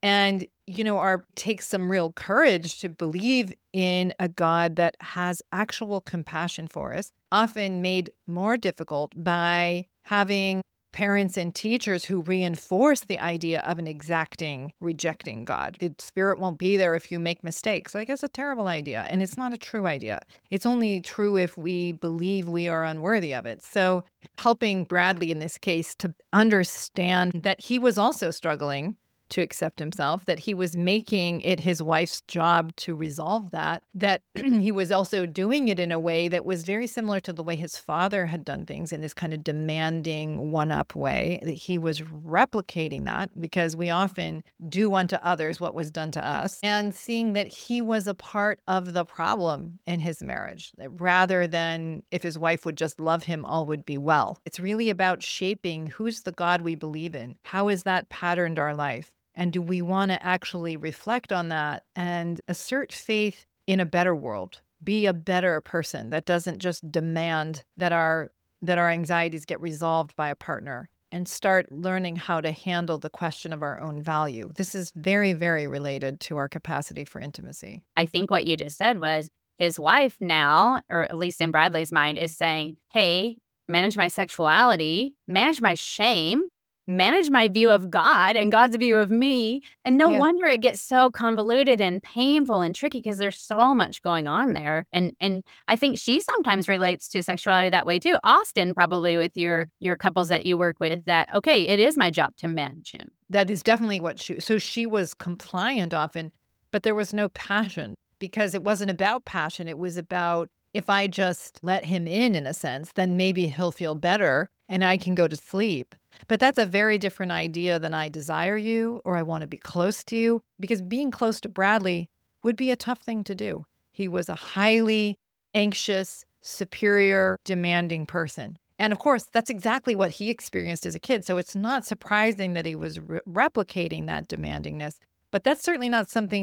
takes some real courage to believe in a God that has actual compassion for us, often made more difficult by having parents and teachers who reinforce the idea of an exacting, rejecting God. The spirit won't be there if you make mistakes. Like, it's a terrible idea, and it's not a true idea. It's only true if we believe we are unworthy of it. So helping Bradley in this case to understand that he was also struggling to accept himself, that he was making it his wife's job to resolve that he was also doing it in a way that was very similar to the way his father had done things, in this kind of demanding one-up way, that he was replicating that because we often do unto others what was done to us, and seeing that he was a part of the problem in his marriage, that rather than if his wife would just love him, all would be well. It's really about shaping who's the God we believe in. How is that patterned our life? And do we want to actually reflect on that and assert faith in a better world? Be a better person that doesn't just demand that our anxieties get resolved by a partner, and start learning how to handle the question of our own value. This is very, very related to our capacity for intimacy. I think what you just said was his wife now, or at least in Bradley's mind, is saying, hey, manage my sexuality, manage my shame, manage my view of God and God's view of me. And no wonder it gets so convoluted and painful and tricky, because there's so much going on there. And I think she sometimes relates to sexuality that way too. Austin, probably with your couples that you work with, that, okay, it is my job to manage him. That is definitely so she was compliant often, but there was no passion, because it wasn't about passion. It was about, if I just let him in a sense, then maybe he'll feel better and I can go to sleep. But that's a very different idea than I desire you, or I want to be close to you, because being close to Bradley would be a tough thing to do. He was a highly anxious, superior, demanding person. And of course, that's exactly what he experienced as a kid. So it's not surprising that he was replicating that demandingness. But that's certainly not something that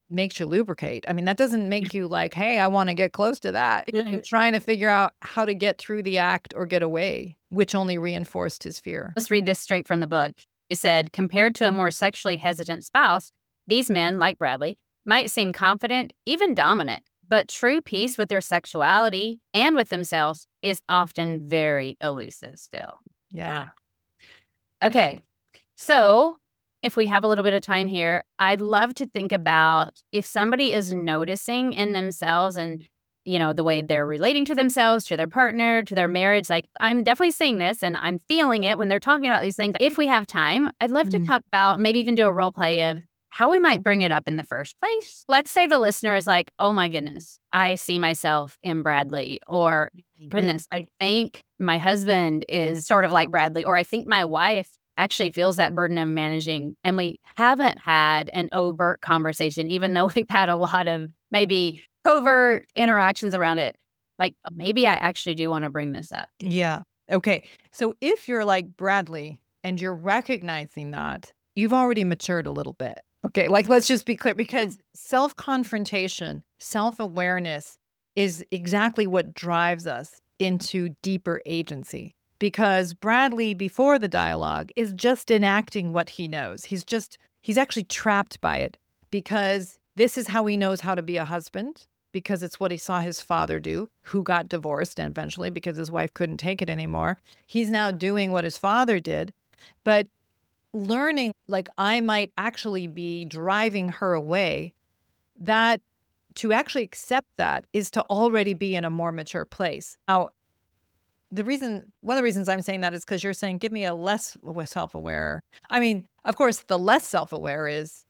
makes you lubricate. I mean, that doesn't make you like, hey, I want to get close to that. You're trying to figure out how to get through the act or get away, which only reinforced his fear. Let's read this straight from the book. It said, compared to a more sexually hesitant spouse, these men, like Bradley, might seem confident, even dominant, but true peace with their sexuality and with themselves is often very elusive still. Yeah. Okay. So if we have a little bit of time here, I'd love to think about if somebody is noticing in themselves and, the way they're relating to themselves, to their partner, to their marriage. Like, I'm definitely seeing this and I'm feeling it when they're talking about these things. If we have time, I'd love to talk about, maybe even do a role play of how we might bring it up in the first place. Let's say the listener is like, oh my goodness, I see myself in Bradley, or goodness, I think my husband is sort of like Bradley, or I think my wife actually feels that burden of managing. And we haven't had an overt conversation, even though we've had a lot of maybe covert interactions around it. Like, maybe I actually do want to bring this up. Yeah. Okay. So if you're like Bradley and you're recognizing that, you've already matured a little bit. Okay. Like, let's just be clear, because self-confrontation, self-awareness is exactly what drives us into deeper agency. Because Bradley, before the dialogue, is just enacting what he knows. He's actually trapped by it, because this is how he knows how to be a husband, because it's what he saw his father do, who got divorced eventually because his wife couldn't take it anymore. He's now doing what his father did, but learning, like, I might actually be driving her away, that to actually accept that is to already be in a more mature place. Now, one of the reasons I'm saying that is because you're saying, give me a less self-aware. I mean, of course, the less self-aware is,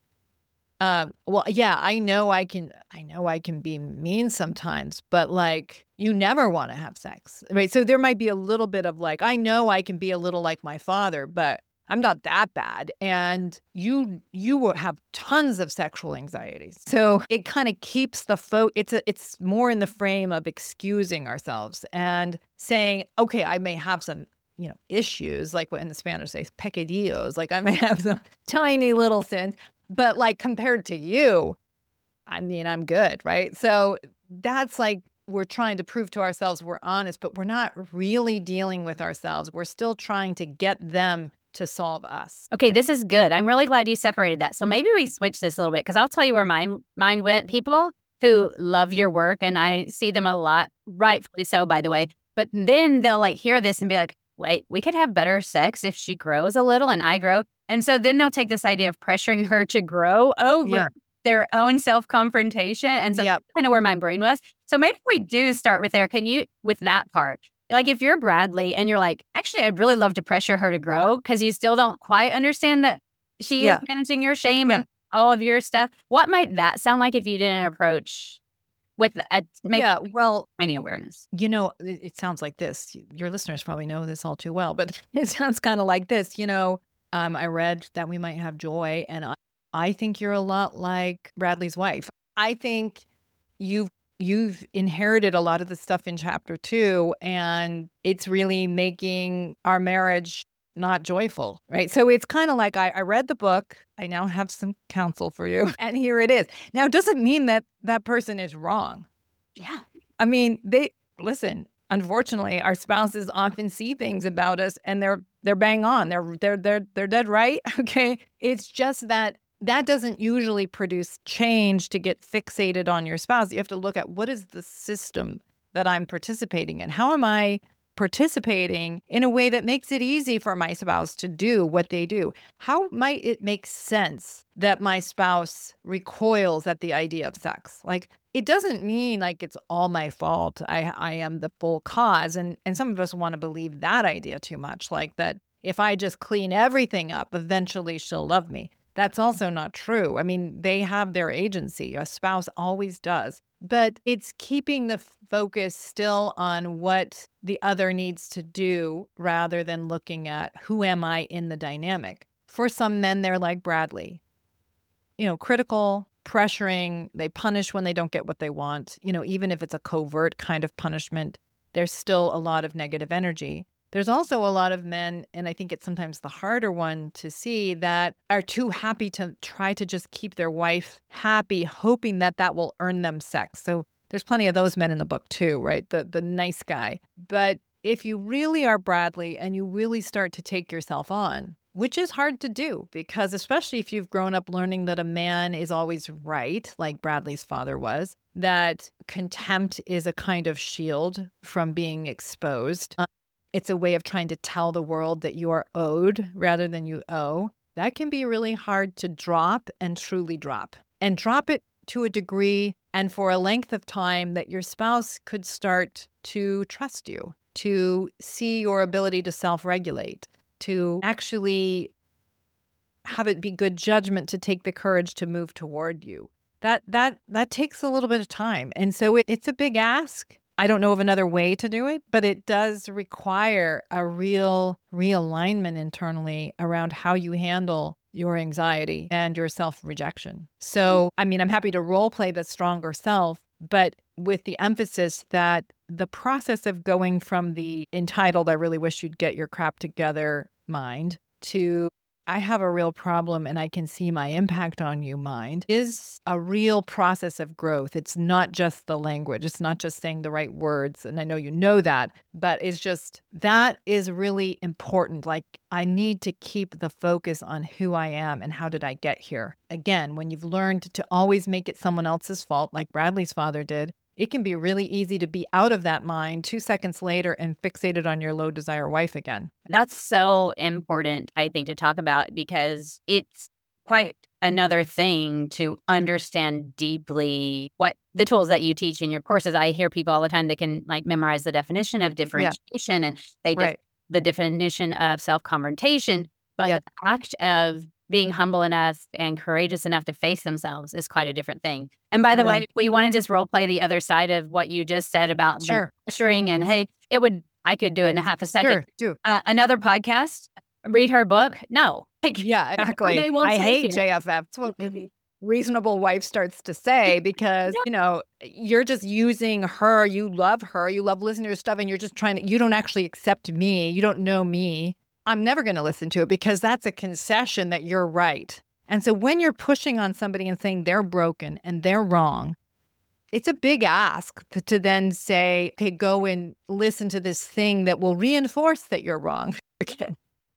well, yeah, I know I can be mean sometimes, but like, you never want to have sex, right? So there might be a little bit of like, I know I can be a little like my father, but I'm not that bad. And you will have tons of sexual anxieties. So it kind of keeps it's more in the frame of excusing ourselves and saying, okay, I may have some, issues, like what in the Spanish say, pecadillos, like I may have some tiny little sins, but like compared to you, I mean, I'm good, right? So that's like, we're trying to prove to ourselves we're honest, but we're not really dealing with ourselves. We're still trying to get them to solve us. Okay, this is good. I'm really glad you separated that. So maybe we switch this a little bit, because I'll tell you where mine went. People who love your work, and I see them a lot, rightfully so, by the way, but then they'll like hear this and be like, wait, we could have better sex if she grows a little and I grow. And so then they'll take this idea of pressuring her to grow over their own self-confrontation. And so that's kind of where my brain was. So maybe we do start with with that part. Like, if you're Bradley and you're like, actually, I'd really love to pressure her to grow, because you still don't quite understand that she is managing your shame and all of your stuff. What might that sound like if you didn't approach with any awareness? It sounds like this. Your listeners probably know this all too well, but it sounds kind of like this. I read that we might have joy, and I think you're a lot like Bradley's wife. I think you've inherited a lot of the stuff in chapter 2, and it's really making our marriage not joyful, right? So it's kind of like, I read the book, I now have some counsel for you, and here it is. Now, it doesn't mean that that person is wrong. Yeah. I mean, listen, unfortunately, our spouses often see things about us and they're bang on. They're dead right. Okay. It's just that doesn't usually produce change to get fixated on your spouse. You have to look at, what is the system that I'm participating in? How am I participating in a way that makes it easy for my spouse to do what they do? How might it make sense that my spouse recoils at the idea of sex? Like, it doesn't mean like it's all my fault. I am the full cause. And some of us want to believe that idea too much, like that if I just clean everything up, eventually she'll love me. That's also not true. I mean, they have their agency. A spouse always does. But it's keeping the focus still on what the other needs to do, rather than looking at, who am I in the dynamic? For some men, they're like Bradley, critical, pressuring. They punish when they don't get what they want. Even if it's a covert kind of punishment, there's still a lot of negative energy. There's also a lot of men, and I think it's sometimes the harder one to see, that are too happy to try to just keep their wife happy, hoping that that will earn them sex. So there's plenty of those men in the book too, right? The nice guy. But if you really are Bradley and you really start to take yourself on, which is hard to do, because especially if you've grown up learning that a man is always right, like Bradley's father was, that contempt is a kind of shield from being exposed. It's a way of trying to tell the world that you are owed rather than you owe. That can be really hard to drop and truly drop, and drop it to a degree and for a length of time that your spouse could start to trust you, to see your ability to self-regulate, to actually have it be good judgment, to take the courage to move toward you. That takes a little bit of time. And so it's a big ask. I don't know of another way to do it, but it does require a real realignment internally around how you handle your anxiety and your self-rejection. So, I mean, I'm happy to role play the stronger self, but with the emphasis that the process of going from the entitled, I really wish you'd get your crap together mind, to I have a real problem and I can see my impact on you mind, is a real process of growth. It's not just the language. It's not just saying the right words. And I know you know that, but it's just, that is really important. Like, I need to keep the focus on who I am and how did I get here. Again, when you've learned to always make it someone else's fault, like Bradley's father did, it can be really easy to be out of that mind 2 seconds later and fixated on your low desire wife again. That's so important, I think, to talk about, because it's quite another thing to understand deeply what the tools that you teach in your courses. I hear people all the time that can like memorize the definition of differentiation and the definition of self-confrontation, but the act of being humble enough and courageous enough to face themselves is quite a different thing. And by the way, we want to just role play the other side of what you just said about the pressuring, and hey, I could do it in a half a second. Sure, do. Another podcast, read her book. No. Yeah, exactly. I hate JFF. It's what reasonable wife starts to say, because, you know, you're just using her. You love her. You love listening to her stuff, and you're just you don't actually accept me. You don't know me. I'm never going to listen to it, because that's a concession that you're right. And so when you're pushing on somebody and saying they're broken and they're wrong, it's a big ask to then say, okay, go and listen to this thing that will reinforce that you're wrong. Again,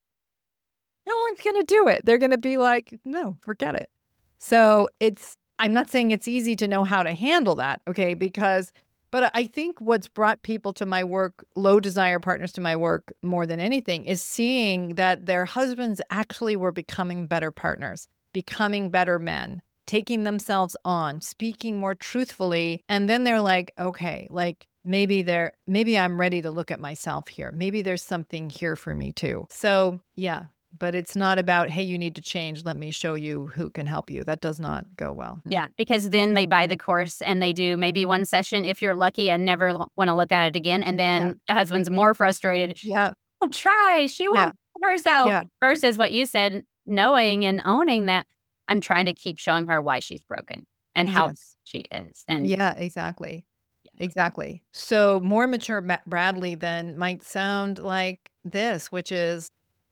no one's going to do it. They're going to be like, no, forget it. So I'm not saying it's easy to know how to handle that, okay, but I think what's brought people to my work, low desire partners to my work more than anything, is seeing that their husbands actually were becoming better partners, becoming better men, taking themselves on, speaking more truthfully. And then they're like, okay, like maybe I'm ready to look at myself here. Maybe there's something here for me too. So yeah. But it's not about, hey, you need to change. Let me show you who can help you. That does not go well. Yeah, because then they buy the course and they do maybe one session if you're lucky and never want to look at it again. And then the husband's more frustrated. Yeah. Oh, try. She won't herself. Yeah. Versus what you said, knowing and owning that I'm trying to keep showing her why she's broken and how she is. And yeah, exactly. Exactly. So more mature Bradley then might sound like this, which is,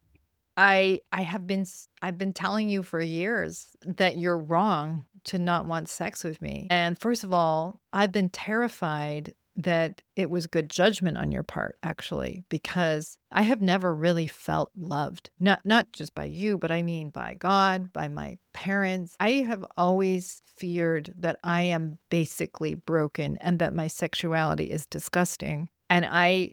I've been telling you for years that you're wrong to not want sex with me. And first of all, I've been terrified that it was good judgment on your part, actually, because I have never really felt loved. Not just by you, but I mean by God, by my parents. I have always feared that I am basically broken and that my sexuality is disgusting. And I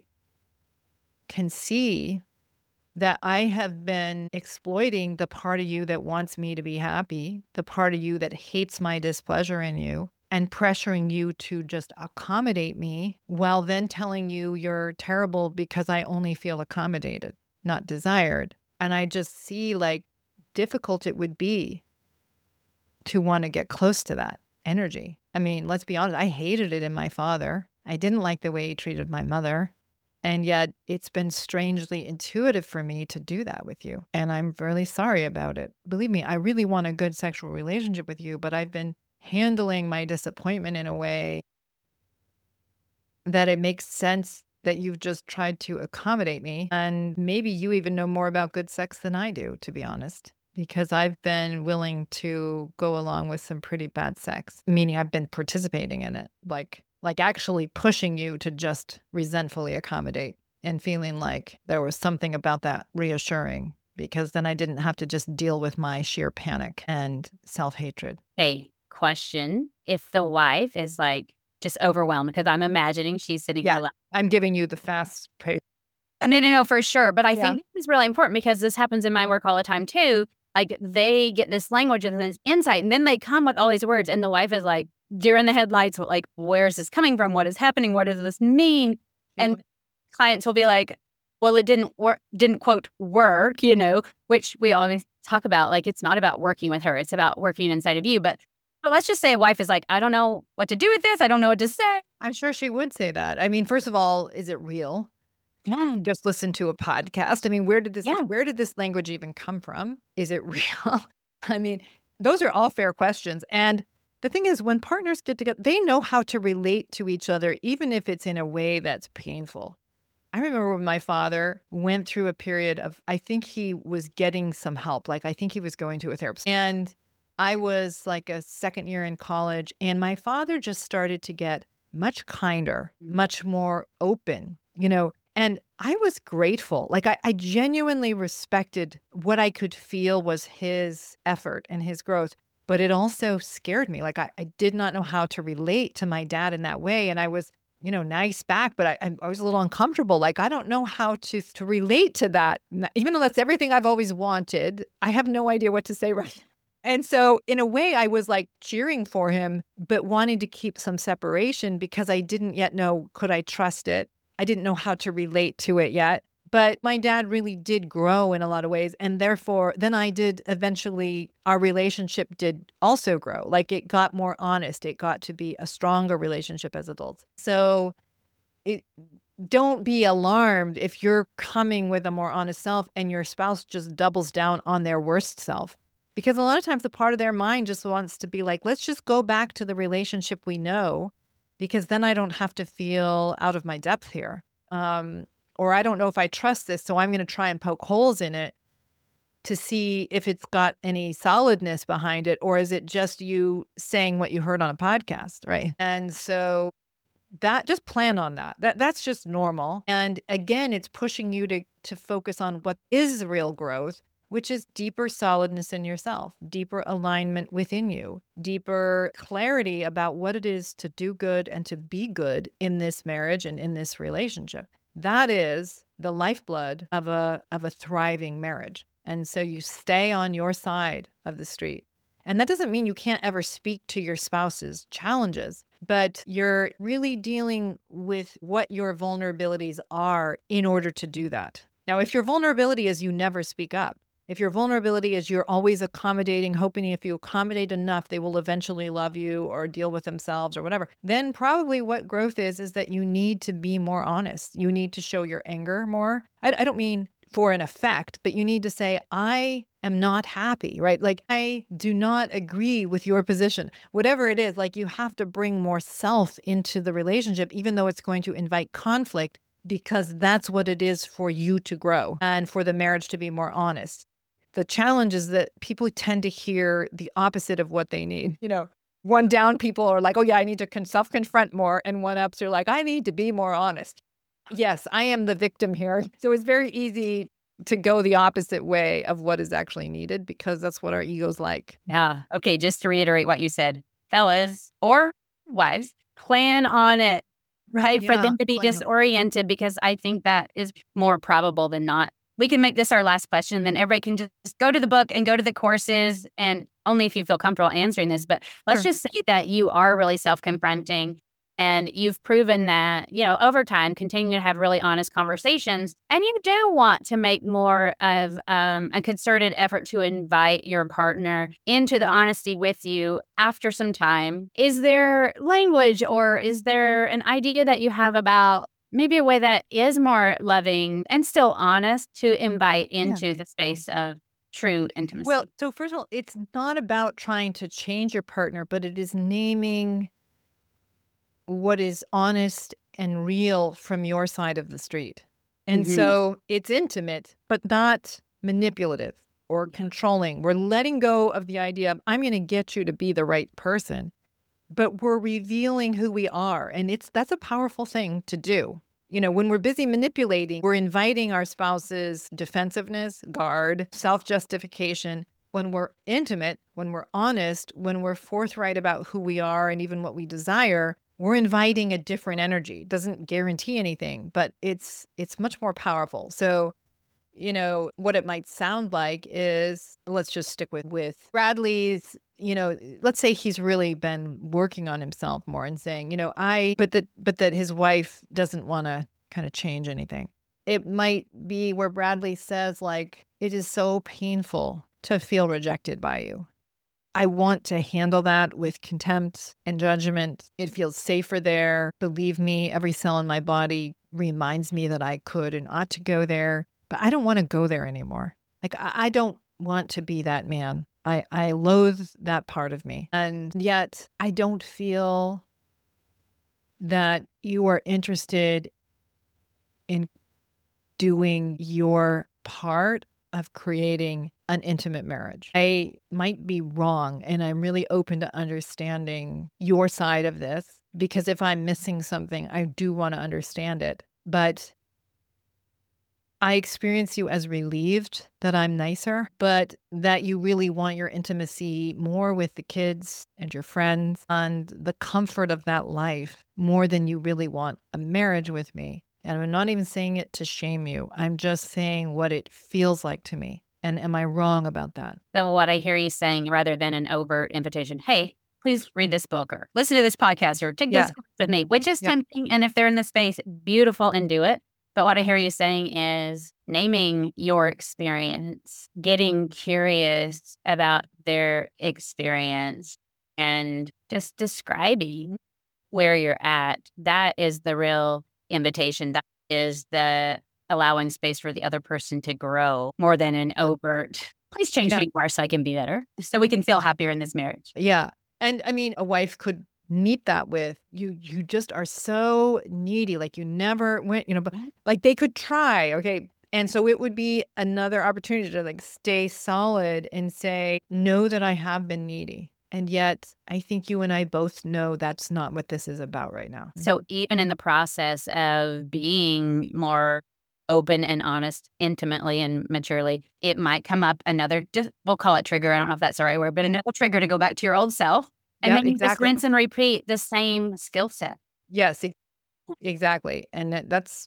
can see that I have been exploiting the part of you that wants me to be happy, the part of you that hates my displeasure in you, and pressuring you to just accommodate me, while then telling you you're terrible because I only feel accommodated, not desired. And I just see like difficult it would be to want to get close to that energy. I mean, let's be honest, I hated it in my father. I didn't like the way he treated my mother. And yet it's been strangely intuitive for me to do that with you. And I'm really sorry about it. Believe me, I really want a good sexual relationship with you, but I've been handling my disappointment in a way that it makes sense that you've just tried to accommodate me. And maybe you even know more about good sex than I do, to be honest, because I've been willing to go along with some pretty bad sex, meaning I've been participating in it, like actually pushing you to just resentfully accommodate and feeling like there was something about that reassuring, because then I didn't have to just deal with my sheer panic and self-hatred. A question: if the wife is like just overwhelmed, because I'm imagining she's sitting Yeah. here like, I'm giving you the fast pace. no, for sure. But I Yeah. think this is really important because this happens in my work all the time too. Like they get this language and this insight, and then they come with all these words, and the wife is like deer in the headlights. Like, where is this coming from? What is happening? What does this mean? And clients will be like, well, it didn't work, didn't quote work, which we always talk about. Like, it's not about working with her. It's about working inside of you. But let's just say a wife is like, I don't know what to do with this. I don't know what to say. I'm sure she would say that. I mean, first of all, is it real? Yeah. Just listen to a podcast. I mean, where did Yeah. this language even come from? Is it real? I mean, those are all fair questions. And the thing is, when partners get together, they know how to relate to each other, even if it's in a way that's painful. I remember when my father went through a period of, I think he was getting some help. Like, I think he was going to a therapist. And I was like a second year in college, and my father just started to get much kinder, much more open, and I was grateful. Like, I genuinely respected what I could feel was his effort and his growth, but it also scared me. Like, I did not know how to relate to my dad in that way. And I was, nice back, but I was a little uncomfortable. Like, I don't know how to relate to that. Even though that's everything I've always wanted, I have no idea what to say right now. And so in a way, I was like cheering for him, but wanting to keep some separation because I didn't yet know, could I trust it? I didn't know how to relate to it yet. But my dad really did grow in a lot of ways. And therefore, then I did eventually, our relationship did also grow. Like, it got more honest. It got to be a stronger relationship as adults. So don't be alarmed if you're coming with a more honest self and your spouse just doubles down on their worst self. Because a lot of times the part of their mind just wants to be like, let's just go back to the relationship we know, because then I don't have to feel out of my depth here. Or I don't know if I trust this, so I'm going to try and poke holes in it to see if it's got any solidness behind it, or is it just you saying what you heard on a podcast, right? And so that, just plan on that. That's just normal. And again, it's pushing you to focus on what is real growth, which is deeper solidness in yourself, deeper alignment within you, deeper clarity about what it is to do good and to be good in this marriage and in this relationship. That is the lifeblood of a thriving marriage. And so you stay on your side of the street. And that doesn't mean you can't ever speak to your spouse's challenges, but you're really dealing with what your vulnerabilities are in order to do that. Now, if your vulnerability is you never speak up, if your vulnerability is you're always accommodating, hoping if you accommodate enough, they will eventually love you or deal with themselves or whatever, then probably what growth is that you need to be more honest. You need to show your anger more. I don't mean for an effect, but you need to say, I am not happy, right? Like, I do not agree with your position. Whatever it is, like, you have to bring more self into the relationship, even though it's going to invite conflict, because that's what it is for you to grow and for the marriage to be more honest. The challenge is that people tend to hear the opposite of what they need. One down people are like, oh yeah, I need to self-confront more. And one ups are like, I need to be more honest. Yes, I am the victim here. So it's very easy to go the opposite way of what is actually needed, because that's what our ego's like. Yeah. Okay. Just to reiterate what you said, fellas or wives, plan on it, right? For Yeah, them to be plan on it. disoriented, because I think that is more probable than not. We can make this our last question, and then everybody can just go to the book and go to the courses, and only if you feel comfortable answering this. But let's just say that you are really self-confronting, and you've proven that, over time, continue to have really honest conversations, and you do want to make more of a concerted effort to invite your partner into the honesty with you after some time. Is there language, or is there an idea that you have about maybe a way that is more loving and still honest to invite into the space of true intimacy? Well, so first of all, it's not about trying to change your partner, but it is naming what is honest and real from your side of the street. And so it's intimate, but not manipulative or controlling. We're letting go of the idea of, I'm going to get you to be the right person, but we're revealing who we are. And that's a powerful thing to do. When we're busy manipulating, we're inviting our spouse's defensiveness, guard, self-justification. When we're intimate, when we're honest, when we're forthright about who we are and even what we desire, we're inviting a different energy. It doesn't guarantee anything, but it's much more powerful. So, what it might sound like is, let's just stick with Bradley's, let's say he's really been working on himself more and saying, but that his wife doesn't want to kind of change anything. It might be where Bradley says, like, it is so painful to feel rejected by you. I want to handle that with contempt and judgment. It feels safer there. Believe me, every cell in my body reminds me that I could and ought to go there, but I don't want to go there anymore. Like, I don't want to be that man. I loathe that part of me. And yet I don't feel that you are interested in doing your part of creating an intimate marriage. I might be wrong, and I'm really open to understanding your side of this, because if I'm missing something, I do want to understand it. But I experience you as relieved that I'm nicer, but that you really want your intimacy more with the kids and your friends and the comfort of that life more than you really want a marriage with me. And I'm not even saying it to shame you. I'm just saying what it feels like to me. And am I wrong about that? So what I hear you saying, rather than an overt invitation, hey, please read this book or listen to this podcast or take this course with me, which is tempting. And if they're in the space, beautiful, and do it. But what I hear you saying is naming your experience, getting curious about their experience, and just describing where you're at. That is the real invitation. That is the allowing space for the other person to grow, more than an overt, please change who you are so I can be better, so we can feel happier in this marriage. Yeah. And I mean, a wife could meet that with, you just are so needy, like you never went, but like they could try. Okay. And so it would be another opportunity to like stay solid and say, know that I have been needy. And yet I think you and I both know that's not what this is about right now. So even in the process of being more open and honest, intimately and maturely, it might come up another, we'll call it trigger. I don't know if that's the right word, but another trigger to go back to your old self. And then you just rinse and repeat the same skill set. Yes, exactly. And that's,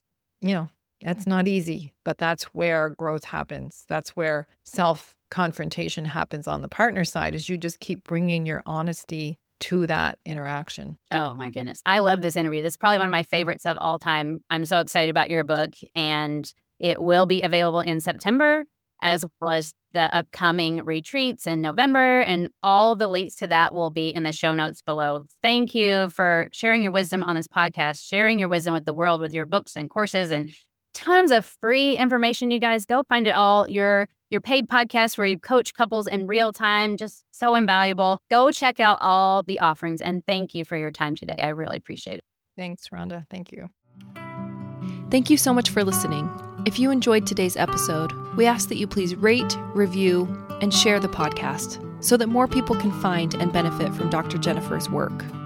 that's not easy, but that's where growth happens. That's where self-confrontation happens on the partner side, is you just keep bringing your honesty to that interaction. Oh my goodness. I love this interview. This is probably one of my favorites of all time. I'm so excited about your book, and it will be available in September, as well as the upcoming retreats in November, and all the links to that will be in the show notes below. Thank you for sharing your wisdom on this podcast, sharing your wisdom with the world with your books and courses and tons of free information. You guys go find it all. Your paid podcast where you coach couples in real time, just so invaluable. Go check out all the offerings, and thank you for your time today. I really appreciate it. Thanks, Rhonda. Thank you. Thank you so much for listening. If you enjoyed today's episode, we ask that you please rate, review, and share the podcast so that more people can find and benefit from Dr. Jennifer's work.